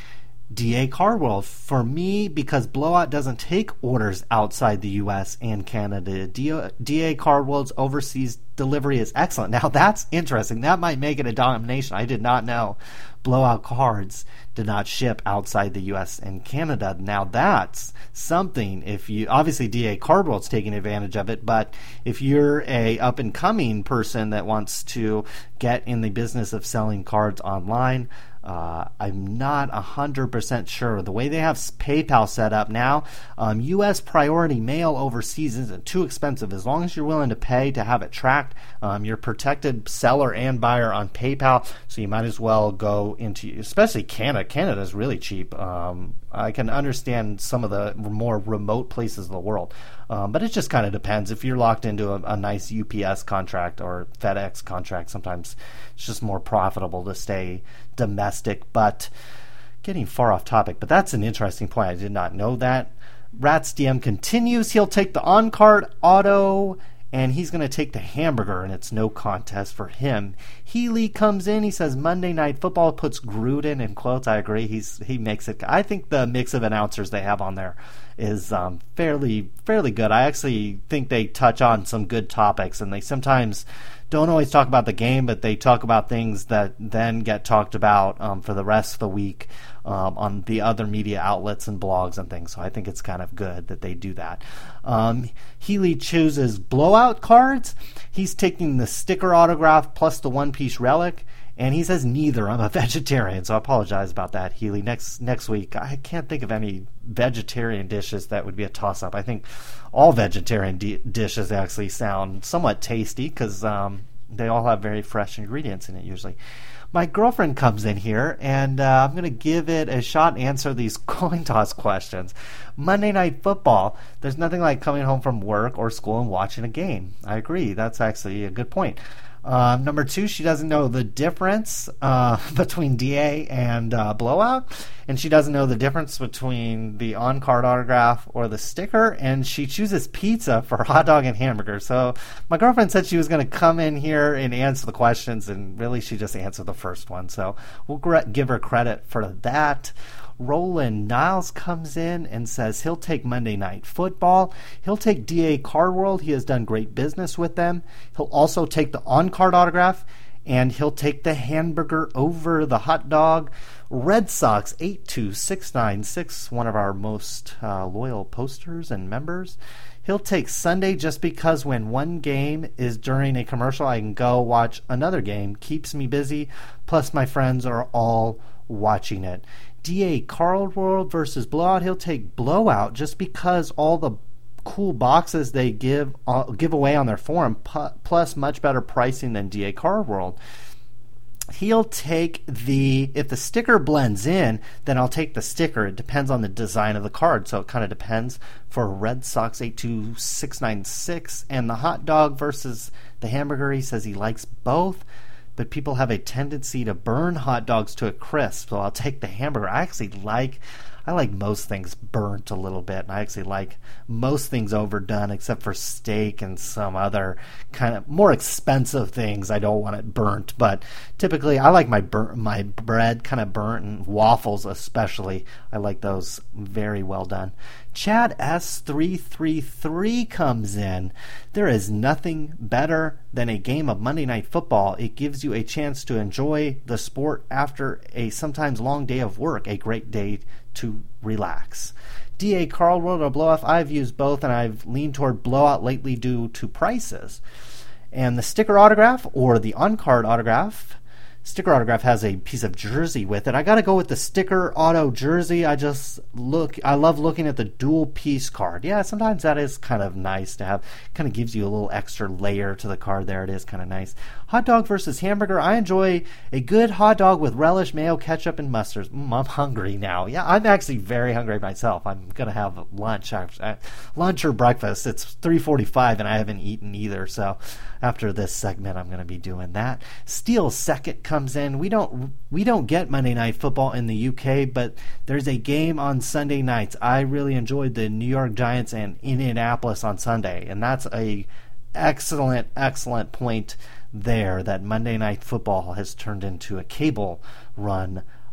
D A Cardworld. For me, because Blowout doesn't take orders outside the U S and Canada, D A Cardworld's overseas delivery is excellent. Now, that's interesting. That might make it a domination. I did not know Blowout cards did not ship outside the U S and Canada. Now, that's something. If you obviously D A Cardworld's taking advantage of it, but if you're a up-and-coming person that wants to get in the business of selling cards online, Uh, I'm not one hundred percent sure. The way they have PayPal set up now, um, U S priority mail overseas isn't too expensive. As long as you're willing to pay to have it tracked, um, you're protected seller and buyer on PayPal, so you might as well go into, especially Canada. Canada is really cheap. Um, I can understand some of the more remote places of the world, um, but it just kind of depends. If you're locked into a, a nice U P S contract or FedEx contract, sometimes it's just more profitable to stay domestic. But getting far off topic, but that's an interesting point. I did not know that. Rats D M continues. He'll take the on-card auto, and he's going to take the hamburger, and it's no contest for him. Healy comes in. He says Monday Night Football, puts Gruden in quotes. I agree. He's he makes it. I think the mix of announcers they have on there is um, fairly fairly good. I actually think they touch on some good topics, and they sometimes don't always talk about the game, but they talk about things that then get talked about um, for the rest of the week um, on the other media outlets and blogs and things. So I think it's kind of good that they do that. Um, Healy chooses Blowout cards. He's taking the sticker autograph plus the one-piece relic. And he says neither. I'm a vegetarian, so I apologize about that, Healy. Next next week, I can't think of any vegetarian dishes that would be a toss-up. I think all vegetarian di- dishes actually sound somewhat tasty because um, they all have very fresh ingredients in it usually. My girlfriend comes in here, and uh, I'm going to give it a shot and answer these coin toss questions. Monday Night Football, there's nothing like coming home from work or school and watching a game. I agree. That's actually a good point. Uh, number two, she doesn't know the difference uh, between D A and uh, Blowout, and she doesn't know the difference between the on-card autograph or the sticker, and she chooses pizza for hot dog and hamburger. So my girlfriend said she was going to come in here and answer the questions, and really she just answered the first one. So we'll give her credit for that. Roland Niles comes in and says he'll take Monday Night Football. He'll take D A Cardworld. He has done great business with them. He'll also take the on-card autograph, and he'll take the hamburger over the hot dog. Red Sox eight two six nine six, one of our most uh, loyal posters and members. He'll take Sunday just because when one game is during a commercial, I can go watch another game. Keeps me busy. Plus, my friends are all watching it. D A Cardworld versus Blowout. He'll take Blowout just because all the cool boxes they give uh, give away on their forum, pu- plus much better pricing than D A Cardworld. He'll take the, if the sticker blends in, then I'll take the sticker. It depends on the design of the card, so it kind of depends for Red Sox eight two six nine six. And the hot dog versus the hamburger, he says he likes both, but people have a tendency to burn hot dogs to a crisp, so I'll take the hamburger. I actually like, I like most things burnt a little bit, and I actually like most things overdone except for steak and some other kind of more expensive things. I don't want it burnt, but typically I like my bur- my bread kind of burnt, and waffles especially. I like those very well done. Chad S three three three comes in. There is nothing better than a game of Monday Night Football. It gives you a chance to enjoy the sport after a sometimes long day of work, a great day to relax. D A Cardworld or Blowout, I've used both, and I've leaned toward Blowout lately due to prices. And the sticker autograph or the on-card autograph, sticker autograph has a piece of jersey with it. I got to go with the sticker auto jersey. I just look, I love looking at the dual piece card. Yeah, sometimes that is kind of nice to have. Kind of gives you a little extra layer to the card there. It is kind of nice. Hot dog versus hamburger. I enjoy a good hot dog with relish, mayo, ketchup, and mustard. Mm, I'm hungry now. Yeah, I'm actually very hungry myself. I'm going to have lunch, lunch or breakfast. It's three forty-five and I haven't eaten either. So after this segment, I'm going to be doing that. Steel Second comes in. We don't we don't get Monday Night Football in the U K, but there's a game on Sunday nights. I really enjoyed the New York Giants and Indianapolis on Sunday, and that's a excellent, excellent point there that Monday Night Football has turned into a cable run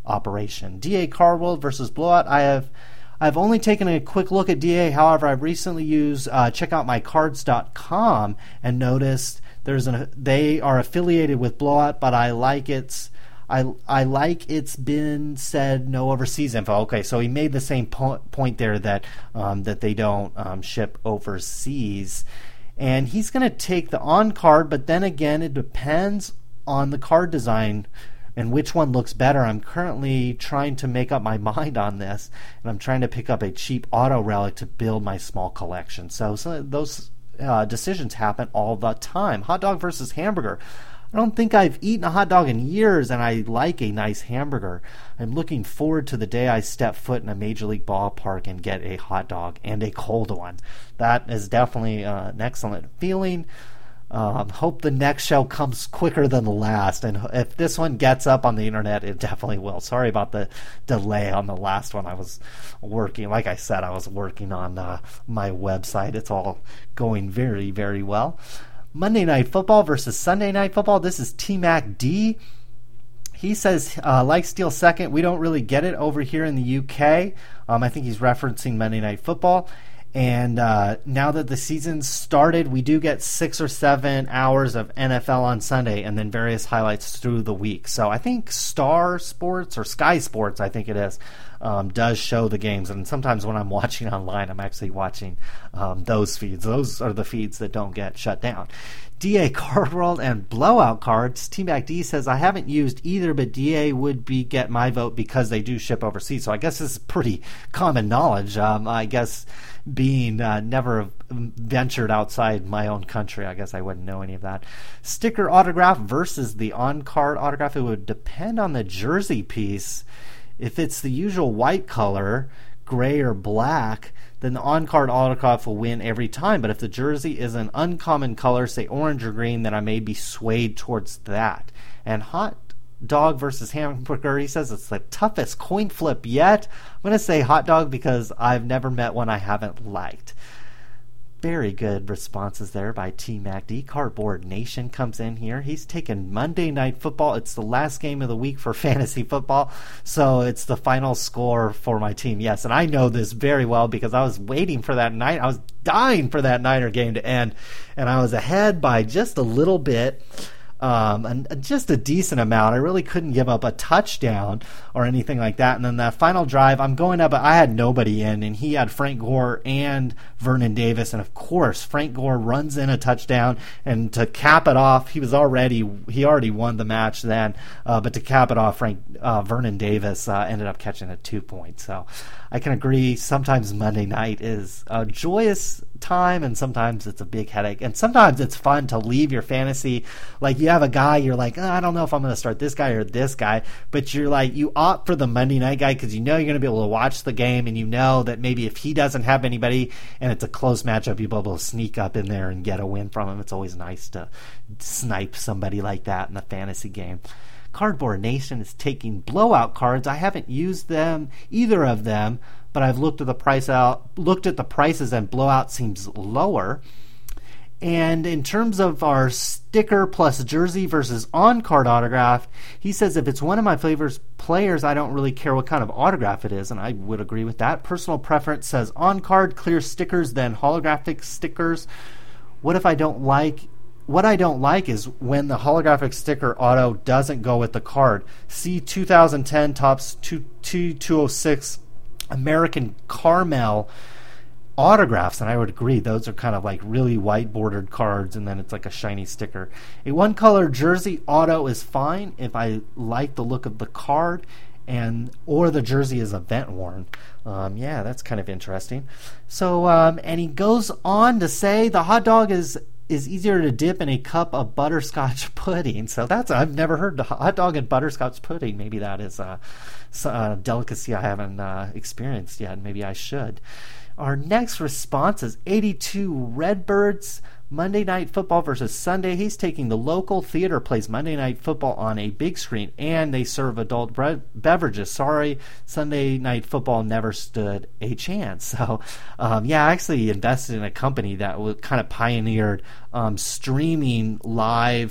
operation. D A Cardworld versus Blowout. I have I've only taken a quick look at D A. However, I've recently used uh, check out my cards dot com and noticed there's an they are affiliated with Blowout, but I like its I I like it's been said no overseas info. Okay, so he made the same po- point there that um, that they don't um, ship overseas, and he's going to take the on card, but then again, it depends on the card design and which one looks better. I'm currently trying to make up my mind on this, and I'm trying to pick up a cheap auto relic to build my small collection. So, so those uh, decisions happen all the time. Hot dog versus hamburger. I don't think I've eaten a hot dog in years, and I like a nice hamburger. I'm looking forward to the day I step foot in a Major League ballpark and get a hot dog, and a cold one. That is definitely uh, an excellent feeling. Um, hope the next show comes quicker than the last, and if this one gets up on the internet, it definitely will. Sorry about the delay on the last one. I was working, like I said, I was working on uh, my website. It's all going very, very well. Monday Night Football versus Sunday Night Football. This is T-Mac D. He says, uh, like Steel Second, we don't really get it over here in the U K. Um, I think he's referencing Monday Night Football. And uh, now that the season started, we do get six or seven hours of N F L on Sunday and then various highlights through the week. So I think Star Sports or Sky Sports, I think it is, um, does show the games. And sometimes when I'm watching online, I'm actually watching um, those feeds. Those are the feeds that don't get shut down. D A Cardworld and Blowout Cards. T-Mac D says, I haven't used either, but D A would be get my vote because they do ship overseas. So I guess this is pretty common knowledge. Um, I guess being uh, never ventured outside my own country, I guess I wouldn't know any of that. Sticker autograph versus the on-card autograph. It would depend on the jersey piece. If it's the usual white color, gray or black, then the on-card autograph will win every time. But if the jersey is an uncommon color, say orange or green, then I may be swayed towards that. And hot dog versus hamburger, he says it's the toughest coin flip yet. I'm going to say hot dog because I've never met one I haven't liked. Very good responses there by T-Mac D. Cardboard Nation comes in here. He's taken Monday Night Football. It's the last game of the week for fantasy football, so it's the final score for my team. Yes, and I know this very well because I was waiting for that night. I was dying for that Niner game to end, and I was ahead by just a little bit. Um, and just a decent amount. I really couldn't give up a touchdown or anything like that. And then that final drive, I'm going up, but I had nobody in, and he had Frank Gore and Vernon Davis. And of course, Frank Gore runs in a touchdown, and to cap it off, he was already, he already won the match then. Uh, but to cap it off, Frank, uh, Vernon Davis uh, ended up catching a two point. So I can agree. Sometimes Monday night is a joyous time, and sometimes it's a big headache, and sometimes it's fun to leave your fantasy. Like you have a guy, you're like, oh, I don't know if I'm going to start this guy or this guy, but you're like, you opt for the Monday night guy because you know you're going to be able to watch the game, and you know that maybe if he doesn't have anybody and it's a close matchup, you'll be able to sneak up in there and get a win from him. It's always nice to snipe somebody like that in the fantasy game. Cardboard Nation is taking Blowout cards. I haven't used them, either of them, but I've looked at the price out, looked at the prices, and Blowout seems lower. And in terms of our sticker plus jersey versus on-card autograph, he says if it's one of my favorite players, I don't really care what kind of autograph it is, and I would agree with that. Personal preference says on-card, clear stickers, then holographic stickers. What if I don't like... What I don't like is when the holographic sticker auto doesn't go with the card. See two thousand ten Topps two two oh six American Carmel autographs, and I would agree those are kind of like really white bordered cards, and then it's like a shiny sticker. A one color jersey auto is fine if I like the look of the card, and or the jersey is event worn. Um, yeah, that's kind of interesting. So, um, and he goes on to say the hot dog is is easier to dip in a cup of butterscotch pudding. So that's, I've never heard the hot dog and butterscotch pudding. Maybe that is a, a delicacy I haven't uh, experienced yet. Maybe I should. Our next response is eighty-two Redbirds. Monday Night Football versus Sunday. He's taking the local theater plays Monday Night Football on a big screen, and they serve adult bre- beverages. Sorry, Sunday Night Football never stood a chance. So, um, yeah, I actually invested in a company that kind of pioneered um, streaming live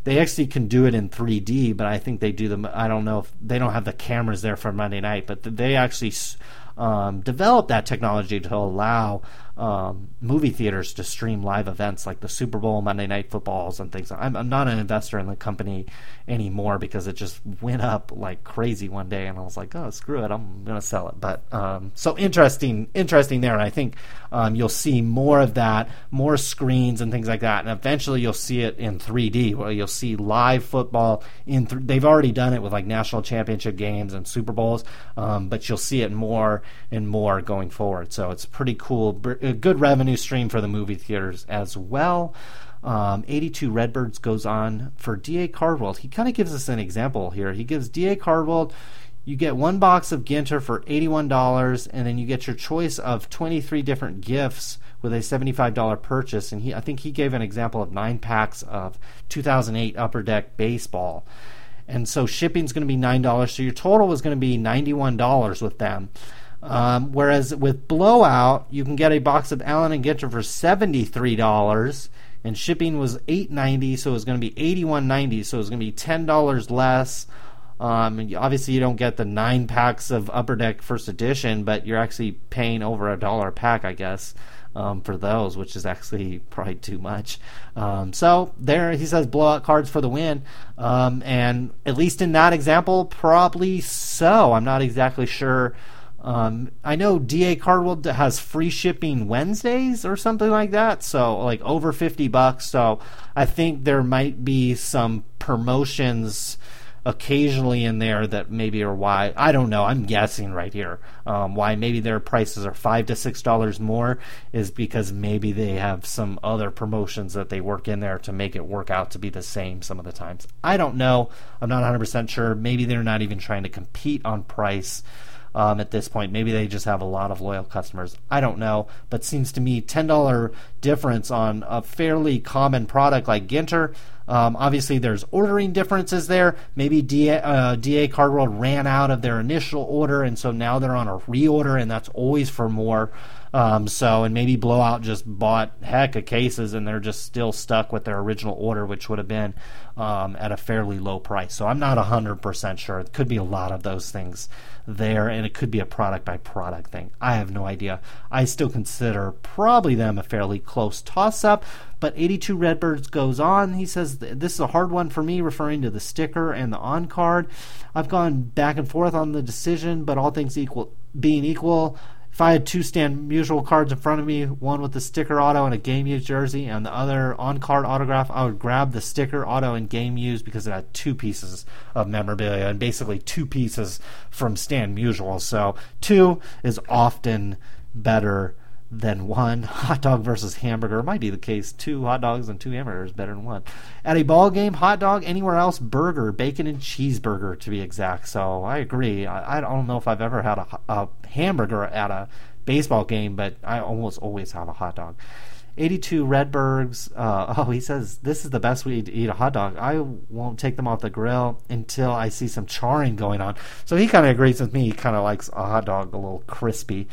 They actually can do it in three D, but I think they do them. I don't know if they don't have the cameras there for Monday night, but they actually um, developed that technology to allow um, movie theaters to stream live events like the Super Bowl, Monday Night Footballs, and things. I'm, I'm not an investor in the company anymore because it just went up like crazy one day, and I was like, oh, screw it, I'm going to sell it. But um, so interesting, interesting there, and I think um, you'll see more of that, more screens and things like that, and eventually you'll see it in three D, where you'll see live football in. Th- they've already done it with like national championship games and Super Bowls, um, but you'll see it more and more going forward. So it's pretty cool. A good revenue stream for the movie theaters as well. Um, eighty-two Redbirds goes on for D A Cardworld. He kind of gives us an example here. He gives D A Cardworld, you get one box of Ginter for eighty-one dollars, and then you get your choice of twenty-three different gifts with a seventy-five dollars purchase. And he, I think he gave an example of nine packs of two thousand eight Upper Deck Baseball. And so shipping's going to be nine dollars, so your total is going to be ninety-one dollars with them. Um, whereas with Blowout, you can get a box of Allen and Ginter for seventy-three dollars, and shipping was eight ninety, so it was going to be eighty-one ninety, so it was going to be ten dollars less. Um, and obviously, you don't get the nine packs of Upper Deck First Edition, but you're actually paying over a dollar a pack, I guess, um, for those, which is actually probably too much. Um, so there, he says blowout cards for the win, um, and at least in that example, probably so. I'm not exactly sure. Um, I know D A Cardworld has free shipping Wednesdays or something like that, so like over fifty bucks. So I think there might be some promotions occasionally in there that maybe are why, I don't know, I'm guessing right here, um, why maybe their prices are five to six dollars more is because maybe they have some other promotions that they work in there to make it work out to be the same some of the times. I don't know. I'm not one hundred percent sure. Maybe they're not even trying to compete on price Um, at this point. Maybe they just have a lot of loyal customers. I don't know, but seems to me ten dollars difference on a fairly common product like Ginter. Um, obviously, there's ordering differences there. Maybe D A, uh, D A Cardworld ran out of their initial order, and so now they're on a reorder, and that's always for more. Um, so, and maybe Blowout just bought heck of cases, and they're just still stuck with their original order, which would have been um, at a fairly low price. So I'm not one hundred percent sure. It could be a lot of those things there, and it could be a product by product thing. I have no idea. I still consider probably them a fairly close toss-up, but eighty-two Redbirds goes on. He says, this is a hard one for me, referring to the sticker and the on-card. I've gone back and forth on the decision, but all things equal being equal, if I had two Stan Musial cards in front of me, one with the sticker auto and a game used jersey, and the other on-card autograph, I would grab the sticker auto and game used because it had two pieces of memorabilia and basically two pieces from Stan Musial. So two is often better than one. Hot dog versus hamburger might be the case. Two hot dogs and two hamburgers better than one. At a ball game, hot dog, anywhere else, burger, bacon and cheeseburger to be exact. So I agree. I, I don't know if I've ever had a, a hamburger at a baseball game, but I almost always have a hot dog. eighty-two Redbirds. Uh, oh, he says, this is the best way to eat a hot dog. I won't take them off the grill until I see some charring going on. So he kind of agrees with me. He kind of likes a hot dog a little crispy.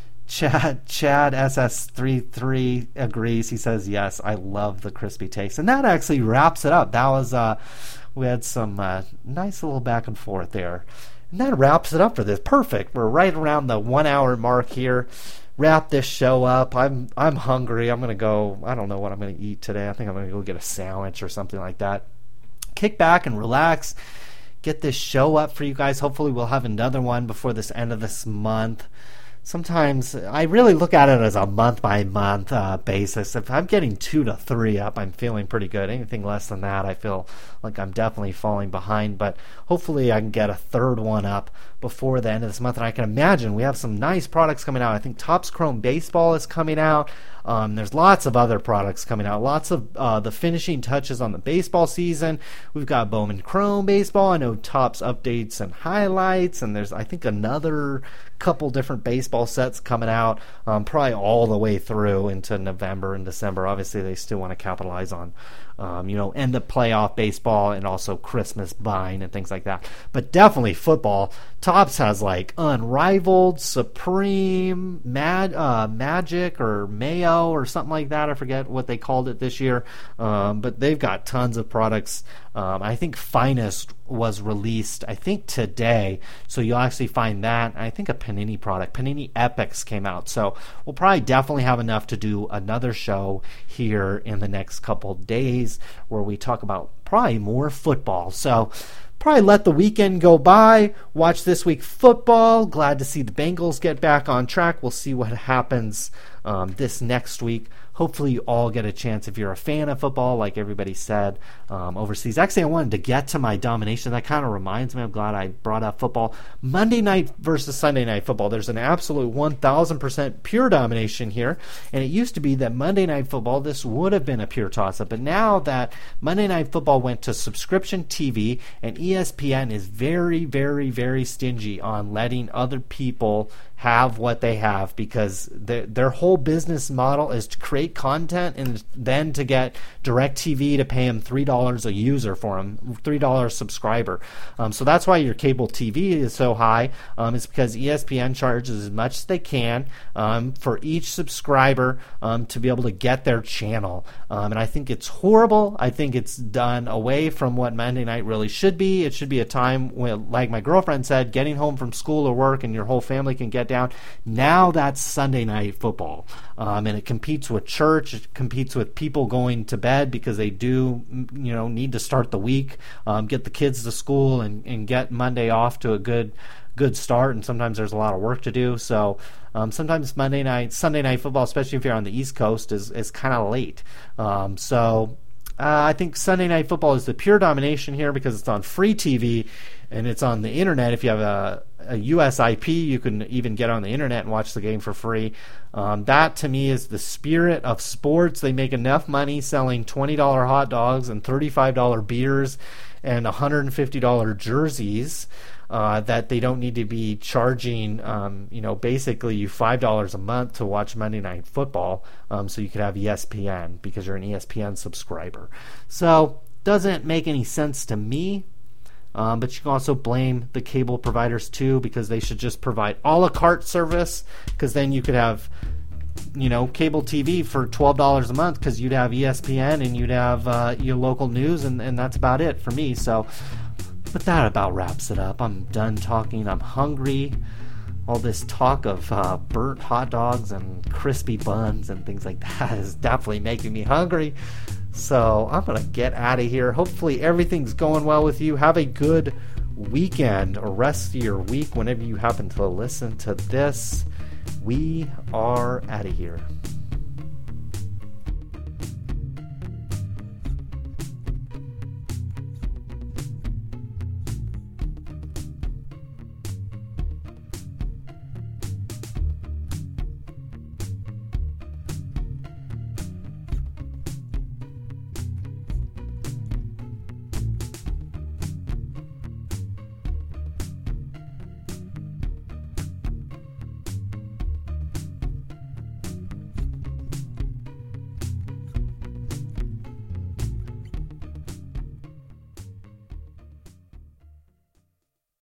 Chad Chad S S thirty-three agrees. He says, yes, I love the crispy taste. And that actually wraps it up. That was, uh, we had some uh, nice little back and forth there. And that wraps it up for this. Perfect. We're right around the one hour mark here. Wrap this show up. I'm I'm hungry. I'm going to go, I don't know what I'm going to eat today. I think I'm going to go get a sandwich or something like that. Kick back and relax. Get this show up for you guys. Hopefully we'll have another one before this end of this month. Sometimes I really look at it as a month-by-month uh, basis. If I'm getting two to three up, I'm feeling pretty good. Anything less than that, I feel like I'm definitely falling behind. But hopefully I can get a third one up before the end of this month. And I can imagine we have some nice products coming out. I think Topps Chrome Baseball is coming out. Um, there's lots of other products coming out. Lots of uh, the finishing touches on the baseball season. We've got Bowman Chrome Baseball. I know Topps updates and highlights. And there's, I think, another couple different baseball sets coming out, um, probably all the way through into November and December. Obviously, they still want to capitalize on, um, you know, end of playoff baseball and also Christmas buying and things like that. But definitely football. Topps has like Unrivaled, Supreme, Mad, uh, Magic, or Mayo, or something like that. I forget what they called it this year. Um, but they've got tons of products. Um, I think Finest was released, I think, today. So you'll actually find that. I think a Panini product. Panini Epics came out. So we'll probably definitely have enough to do another show here in the next couple days where we talk about probably more football. So probably let the weekend go by. Watch this week football. Glad to see the Bengals get back on track. We'll see what happens um, this next week. Hopefully you all get a chance, if you're a fan of football, like everybody said, um, overseas. Actually, I wanted to get to my domination. That kind of reminds me. I'm glad I brought up football. Monday night versus Sunday night football. There's an absolute one thousand percent pure domination here. And it used to be that Monday night football, this would have been a pure toss-up. But now that Monday night football went to subscription T V, and E S P N is very, very, very stingy on letting other people have what they have, because their, their whole business model is to create content and then to get DirecTV to pay them three dollars a user for them, three dollars subscriber. Um, so that's why your cable T V is so high. Um, it's because E S P N charges as much as they can um, for each subscriber um, to be able to get their channel. Um, and I think it's horrible. I think it's done away from what Monday night really should be. It should be a time when, like my girlfriend said, getting home from school or work and your whole family can get down. Now that's Sunday night football. Um, and it competes with church. It competes with people going to bed because they do, you know, need to start the week, um, get the kids to school, and, and get Monday off to a good good start. And sometimes there's a lot of work to do. So um, sometimes Monday night, Sunday night football, especially if you're on the East Coast, is, is kind of late. Um, so uh, I think Sunday night football is the pure domination here because it's on free T V and it's on the internet. If you have a, a U S I P, you can even get on the internet and watch the game for free. Um, that to me is the spirit of sports. They make enough money selling twenty dollars hot dogs and thirty-five dollars beers and one hundred fifty dollars jerseys uh, that they don't need to be charging, um, you know, basically you five dollars a month to watch Monday Night Football, um, so you could have E S P N because you're an E S P N subscriber. So doesn't make any sense to me. Um, but you can also blame the cable providers too, because they should just provide a la carte service, because then you could have, you know, cable T V for twelve dollars a month, because you'd have E S P N and you'd have uh, your local news, and, and that's about it for me. So, but that about wraps it up. I'm done talking. I'm hungry. All this talk of uh, burnt hot dogs and crispy buns and things like that is definitely making me hungry. So I'm going to get out of here. Hopefully everything's going well with you. Have a good weekend or rest of your week whenever you happen to listen to this. We are out of here.